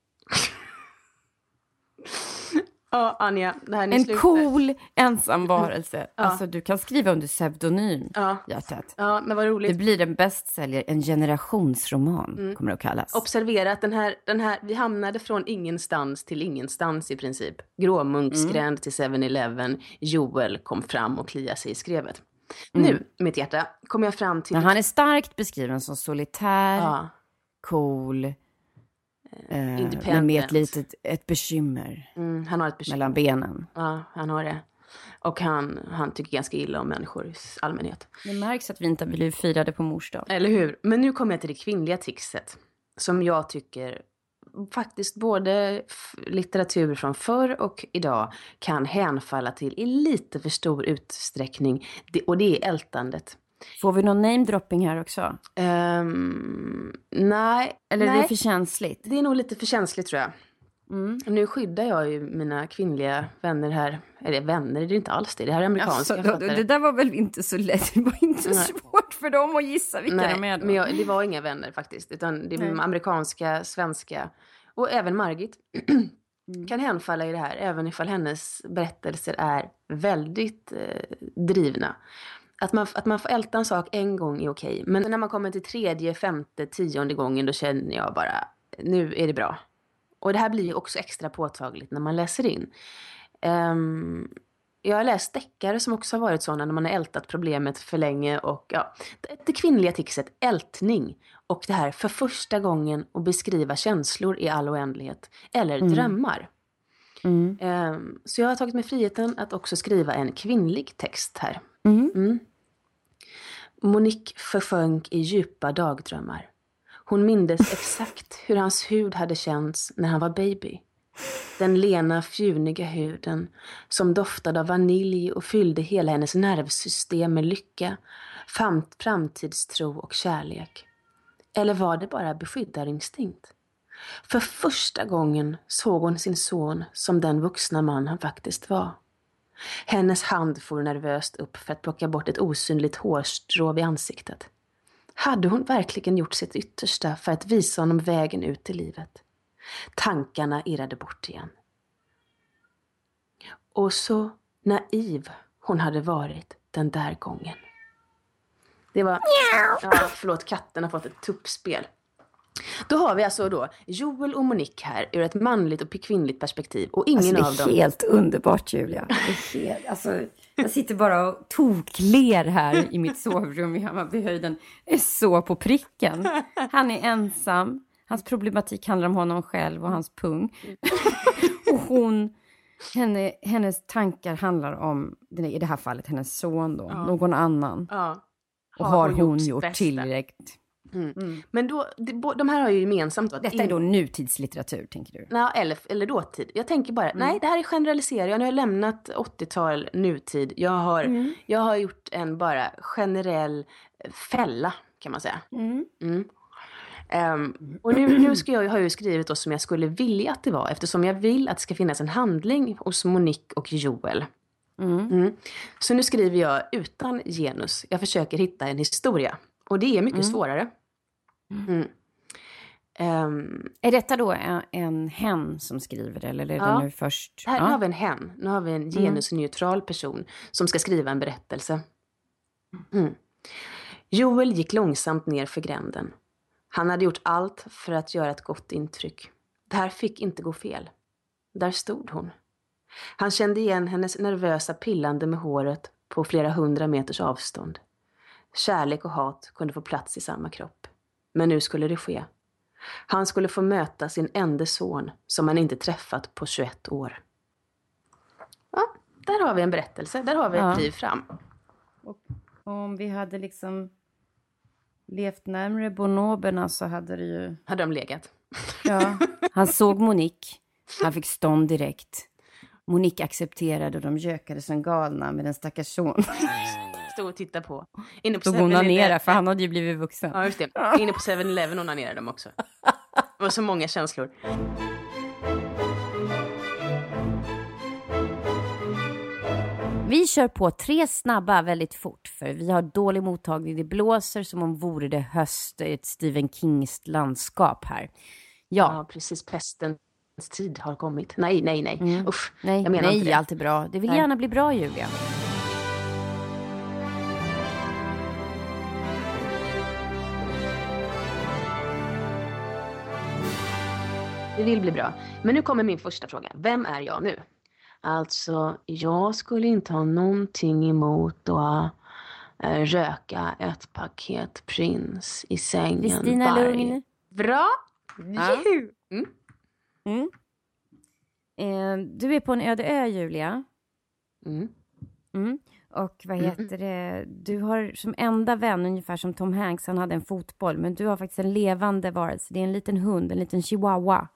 Ja, Anja, det här en cool ensam varelse. Ja. Alltså du kan skriva under pseudonym. Ja. Hjärtat. Ja, men vad roligt. Det blir en bästsäljare, en generationsroman kommer det att kallas. Observera att den här, vi hamnade från ingenstans till ingenstans i princip. Gråmunksgränd till 7-Eleven. Joel kom fram och kliade sig i skrevet. Nu, mitt hjärta, kommer jag fram till... Men han är starkt beskriven som solitär, cool... men med ett bekymmer, han har ett bekymmer mellan benen. Ja, han har det. Och han tycker ganska illa om människor i allmänhet. Det märks att vi inte blivit firade på mors dag. Eller hur? Men nu kommer jag till det kvinnliga tixet. Som jag tycker faktiskt både litteratur från förr och idag kan hänfalla till i lite för stor utsträckning. Och det är ältandet. Får vi någon name-dropping här också? Nej. Eller är det för känsligt? Det är nog lite för känsligt tror jag. Nu skyddar jag ju mina kvinnliga vänner här. Eller vänner är det inte alls det. Det här är amerikanska författare. Det där var väl inte så lätt. Det var inte svårt för dem att gissa vilka de är. Men det var inga vänner faktiskt. Utan det är amerikanska, svenska. Och även Margit kan hänfalla i det här. Även ifall hennes berättelser är väldigt drivna. Att man får älta en sak en gång är okej. Men när man kommer till 3:e, 5:e, 10:e gången då känner jag bara, nu är det bra. Och det här blir ju också extra påtagligt när man läser in. Jag har läst deckare som också har varit sådana när man har ältat problemet för länge. Och det kvinnliga tixet, ältning. Och det här för första gången att beskriva känslor i all oändlighet. Eller drömmar. Så jag har tagit mig friheten att också skriva en kvinnlig text här. Monique förfönk i djupa dagdrömmar. Hon mindes exakt hur hans hud hade känts när han var baby. Den lena, fjuniga huden som doftade av vanilj och fyllde hela hennes nervsystem med lycka, framtidstro och kärlek. Eller var det bara beskyddarinstinkt? För första gången såg hon sin son som den vuxna man han faktiskt var. Hennes hand for nervöst upp för att plocka bort ett osynligt hårstrå vid ansiktet. Hade hon verkligen gjort sitt yttersta för att visa honom vägen ut i livet? Tankarna irrade bort igen. Och så naiv hon hade varit den där gången. Det var... Ja, förlåt, katten har fått ett tuppspel. Då har vi alltså då Joel och Monique här ur ett manligt och kvinnligt perspektiv. Och ingen av dem... Det är helt underbart, Julia. Jag sitter bara och tokler här i mitt sovrum i Hammarbyhöjden. Är så på pricken. Han är ensam. Hans problematik handlar om honom själv och hans pung. Och hennes tankar handlar om, i det här fallet, hennes son då. Någon annan. Ja. Och har hon gjort tillräckligt? Men då, de här har ju gemensamt då. Detta är då nutidslitteratur, tänker du? Ja, eller dåtid. Jag tänker bara, nej, det här är generaliserat. Jag har lämnat 80-tal, nutid. Jag har gjort en bara generell fälla, kan man säga. Och nu har jag skrivit då som jag skulle vilja att det var. Eftersom jag vill att det ska finnas en handling hos Monique och Joel. Så nu skriver jag utan genus. Jag försöker hitta en historia. Och det är mycket svårare. Är detta då en hen som skriver det? Eller är det nu först? Här har vi en hen. Nu har vi en genusneutral person som ska skriva en berättelse. Joel gick långsamt ner för gränden. Han hade gjort allt för att göra ett gott intryck. Det här fick inte gå fel. Där stod hon. Han kände igen hennes nervösa pillande med håret på flera 100 meters avstånd. Kärlek och hat kunde få plats i samma kropp. Men nu skulle det ske. Han skulle få möta sin enda son som han inte träffat på 21 år. Ja, där har vi en berättelse. Där har vi ett driv fram. Och om vi hade liksom levt närmare bonoberna så hade det ju... Hade de legat. Ja, han såg Monique. Han fick stånd direkt. Monique accepterade och de gökade som galna med den stackars son. Stod och tittade på. Stod onanera för han hade ju blivit vuxen. Ja, just det. Inne på 7-Eleven onanerade de också. Det var så många känslor. Vi kör på 3 snabba väldigt fort för vi har dålig mottagning. Det blåser som om vore det höst i ett Stephen Kings landskap här. Ja, precis. Pestens tid har kommit. Nej. Usch, nej, jag menar inte det. Allt är bra. Det vill gärna bli bra, Julia. Det vill bli bra. Men nu kommer min första fråga. Vem är jag nu? Alltså, jag skulle inte ha någonting emot att röka ett paket Prins i sängen. Kristina Lugn. Bra! Ja. Du är på en öde ö, Julia. Och vad heter det? Du har som enda vän, ungefär som Tom Hanks, han hade en fotboll. Men du har faktiskt en levande varelse. Det är en liten hund, en liten chihuahua.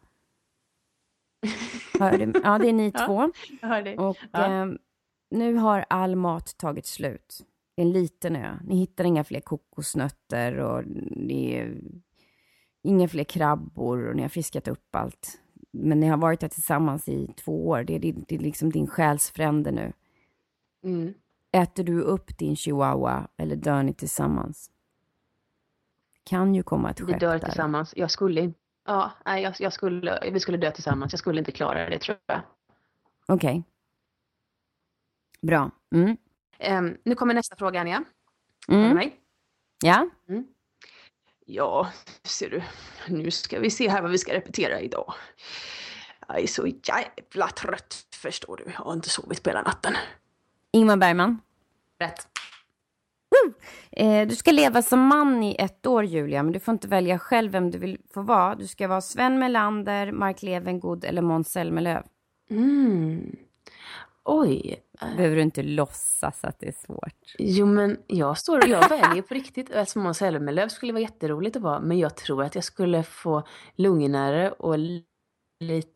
Hör du? Ja, det är ni två. Jag hör dig. Och nu har all mat tagit slut. Det är en liten ö. Ni hittar inga fler kokosnötter och det är inga fler krabbor och ni har fiskat upp allt. Men ni har varit här tillsammans i 2 år. Det är liksom din själsfrände nu. Äter du upp din chihuahua eller dör ni tillsammans? Kan ju komma ett skepp. Vi dör där. tillsammans. Jag skulle inte. Ja, nej, vi skulle dö tillsammans. Jag skulle inte klara det, tror jag. Okej. Bra. Nu kommer nästa fråga, Anja. Hör mig? Ja. Ja, ser du. Nu ska vi se här vad vi ska repetera idag. Jag är så jävla trött, förstår du. Jag har inte sovit på hela natten. Ingmar Bergman. Rätt. Du ska leva som man i 1 år, Julia, men du får inte välja själv vem du vill få vara. Du ska vara Sven Melander, Mark Levengood eller Måns Zelmerlöw. Oj. Behöver du inte låtsas att det är svårt? Jo, men jag väljer på riktigt. Alltså, Måns Zelmerlöw skulle vara jätteroligt att vara, men jag tror att jag skulle få lugnare och lite...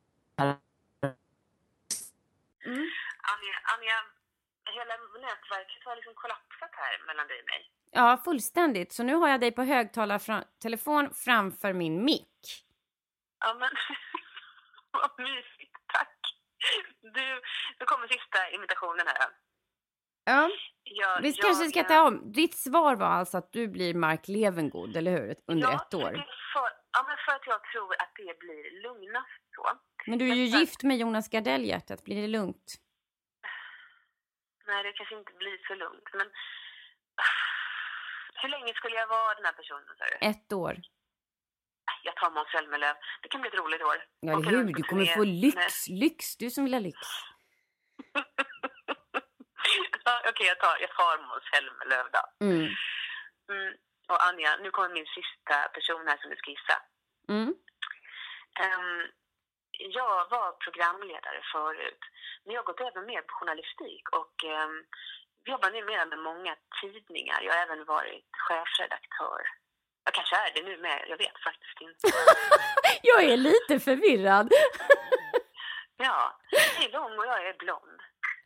Anja, hela nätverket har liksom kollapsat här mellan dig och mig. Ja, fullständigt. Så nu har jag dig på högtalartelefon framför min mick. Ja, men vad mysigt, tack. Nu kommer sista imitationen här. Ja, vi kanske ska ta om. Ditt svar var alltså att du blir Mark Levengood, eller hur? Under 1 år. Men för att jag tror att det blir lugnast så. Men du är ju gift med Jonas Gardell, hjärtat. Blir det lugnt? Nej, det kanske inte blir så lugnt. Men hur länge skulle jag vara den här personen? Så? 1 år. Jag tar Måns Zelmerlöw. Det kan bli ett roligt år. Ja, eller hur? Du kommer få lyx. Du som vill ha lyx. Okej, jag tar Måns Zelmerlöw då. Och Anja, nu kommer min sista person här som du ska gissa. Jag var programledare förut. Men jag har gått över mer på journalistik och jobbar numera med många tidningar. Jag har även varit chefredaktör. Jag kanske är det nu med, jag vet faktiskt inte. Jag är lite förvirrad. Ja, jag är lång och jag är blond.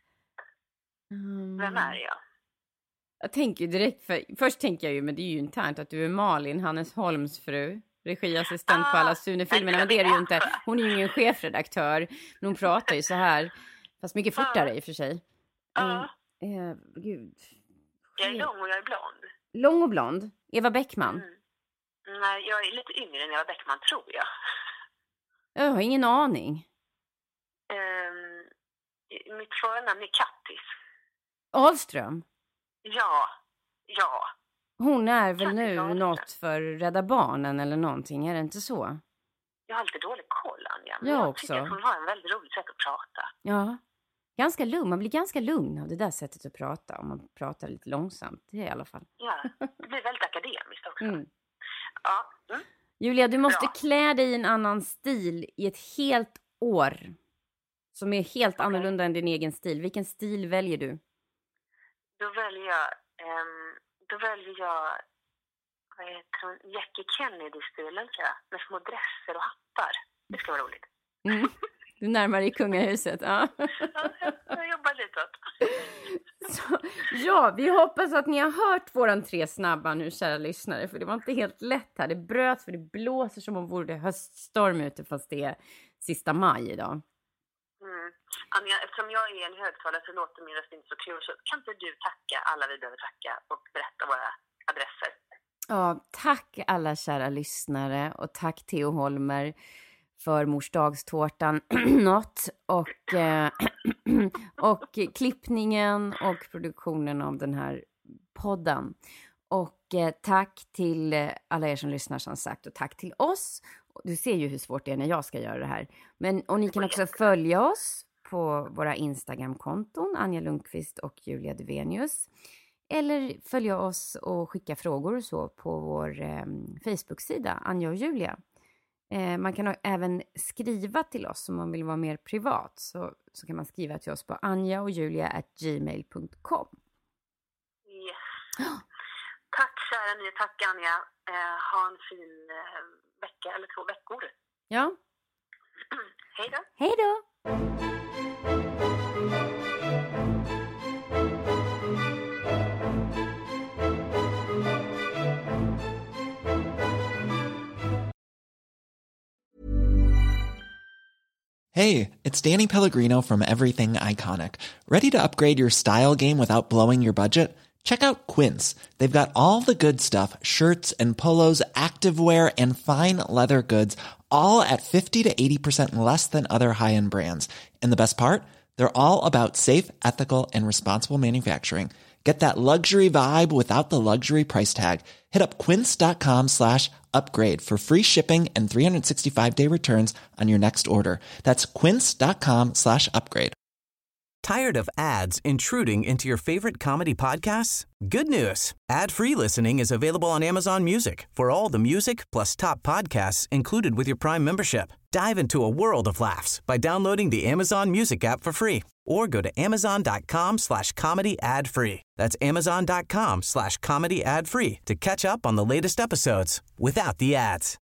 Vem är jag? Jag tänker direkt, först tänker jag ju, men det är ju internt att du är Malin, Hannes Holms fru. Regiassistent på alla Sune-filmerna, men det är det ju inte. Hon är ju ingen chefredaktör, men hon pratar ju så här, fast mycket fortare i och för sig. Gud. Jag är lång och jag är blond. Lång och blond? Eva Bäckman? Nej, jag är lite yngre än Eva Bäckman, tror jag. Jag har ingen aning. Mitt förnamn är Kattis. Ahlström? Ja. Hon är väl nu något för Rädda Barnen eller någonting, är det inte så? Jag har lite dålig koll, Anja. Men jag tycker att hon har en väldigt roligt sätt att prata. Ja, ganska lugn. Man blir ganska lugn av det där sättet att prata. Om man pratar lite långsamt, det är i alla fall. Ja, det blir väldigt akademiskt också. Mm. Ja. Julia, du måste klä dig i en annan stil i ett helt år. Som är helt annorlunda än din egen stil. Vilken stil väljer du? Då väljer jag vad heter hon? Jackie Kennedy-stilen, tror jag. Med små dresser och hattar. Det ska vara roligt. Du närmar dig kungahuset. Ja. Jag jobbar ditåt. Ja, vi hoppas att ni har hört våran 3 snabba nu, kära lyssnare. För det var inte helt lätt här. Det bröt för det blåser som om det vore höststorm ute, fast det är sista maj idag. Anja, eftersom jag är en högtalare så låter min röst inte så kul. Så kan inte du tacka alla vi behöver tacka och berätta våra adresser? Ja, tack alla kära lyssnare. Och tack Theo Holmer för morsdagstårtan och klippningen och produktionen av den här podden. Och tack till alla er som lyssnar, som sagt, och tack till oss. Du ser ju hur svårt det är när jag ska göra det här. Och ni kan också följa oss på våra Instagram-konton, Anja Lundqvist och Julia Duvenius. Eller följa oss och skicka frågor och så på vår Facebook-sida, Anja och Julia. Man kan även skriva till oss om man vill vara mer privat. Så kan man skriva till oss på anjaojulia@gmail.com. Yes. Tack kära ni, tack Anja. Ha en fin vecka eller 2 veckor. Ja. Hej då. Hej då. Hey, it's Danny Pellegrino from Everything Iconic. Ready to upgrade your style game without blowing your budget? Check out Quince. They've got all the good stuff, shirts and polos, activewear, and fine leather goods, all at 50 to 80% less than other high-end brands. And the best part? They're all about safe, ethical, and responsible manufacturing. Get that luxury vibe without the luxury price tag. Hit up quince.com/upgrade for free shipping and 365-day returns on your next order. That's quince.com/upgrade. Tired of ads intruding into your favorite comedy podcasts? Good news. Ad-free listening is available on Amazon Music for all the music plus top podcasts included with your Prime membership. Dive into a world of laughs by downloading the Amazon Music app for free or go to amazon.com/comedy ad-free. That's amazon.com/comedy ad-free to catch up on the latest episodes without the ads.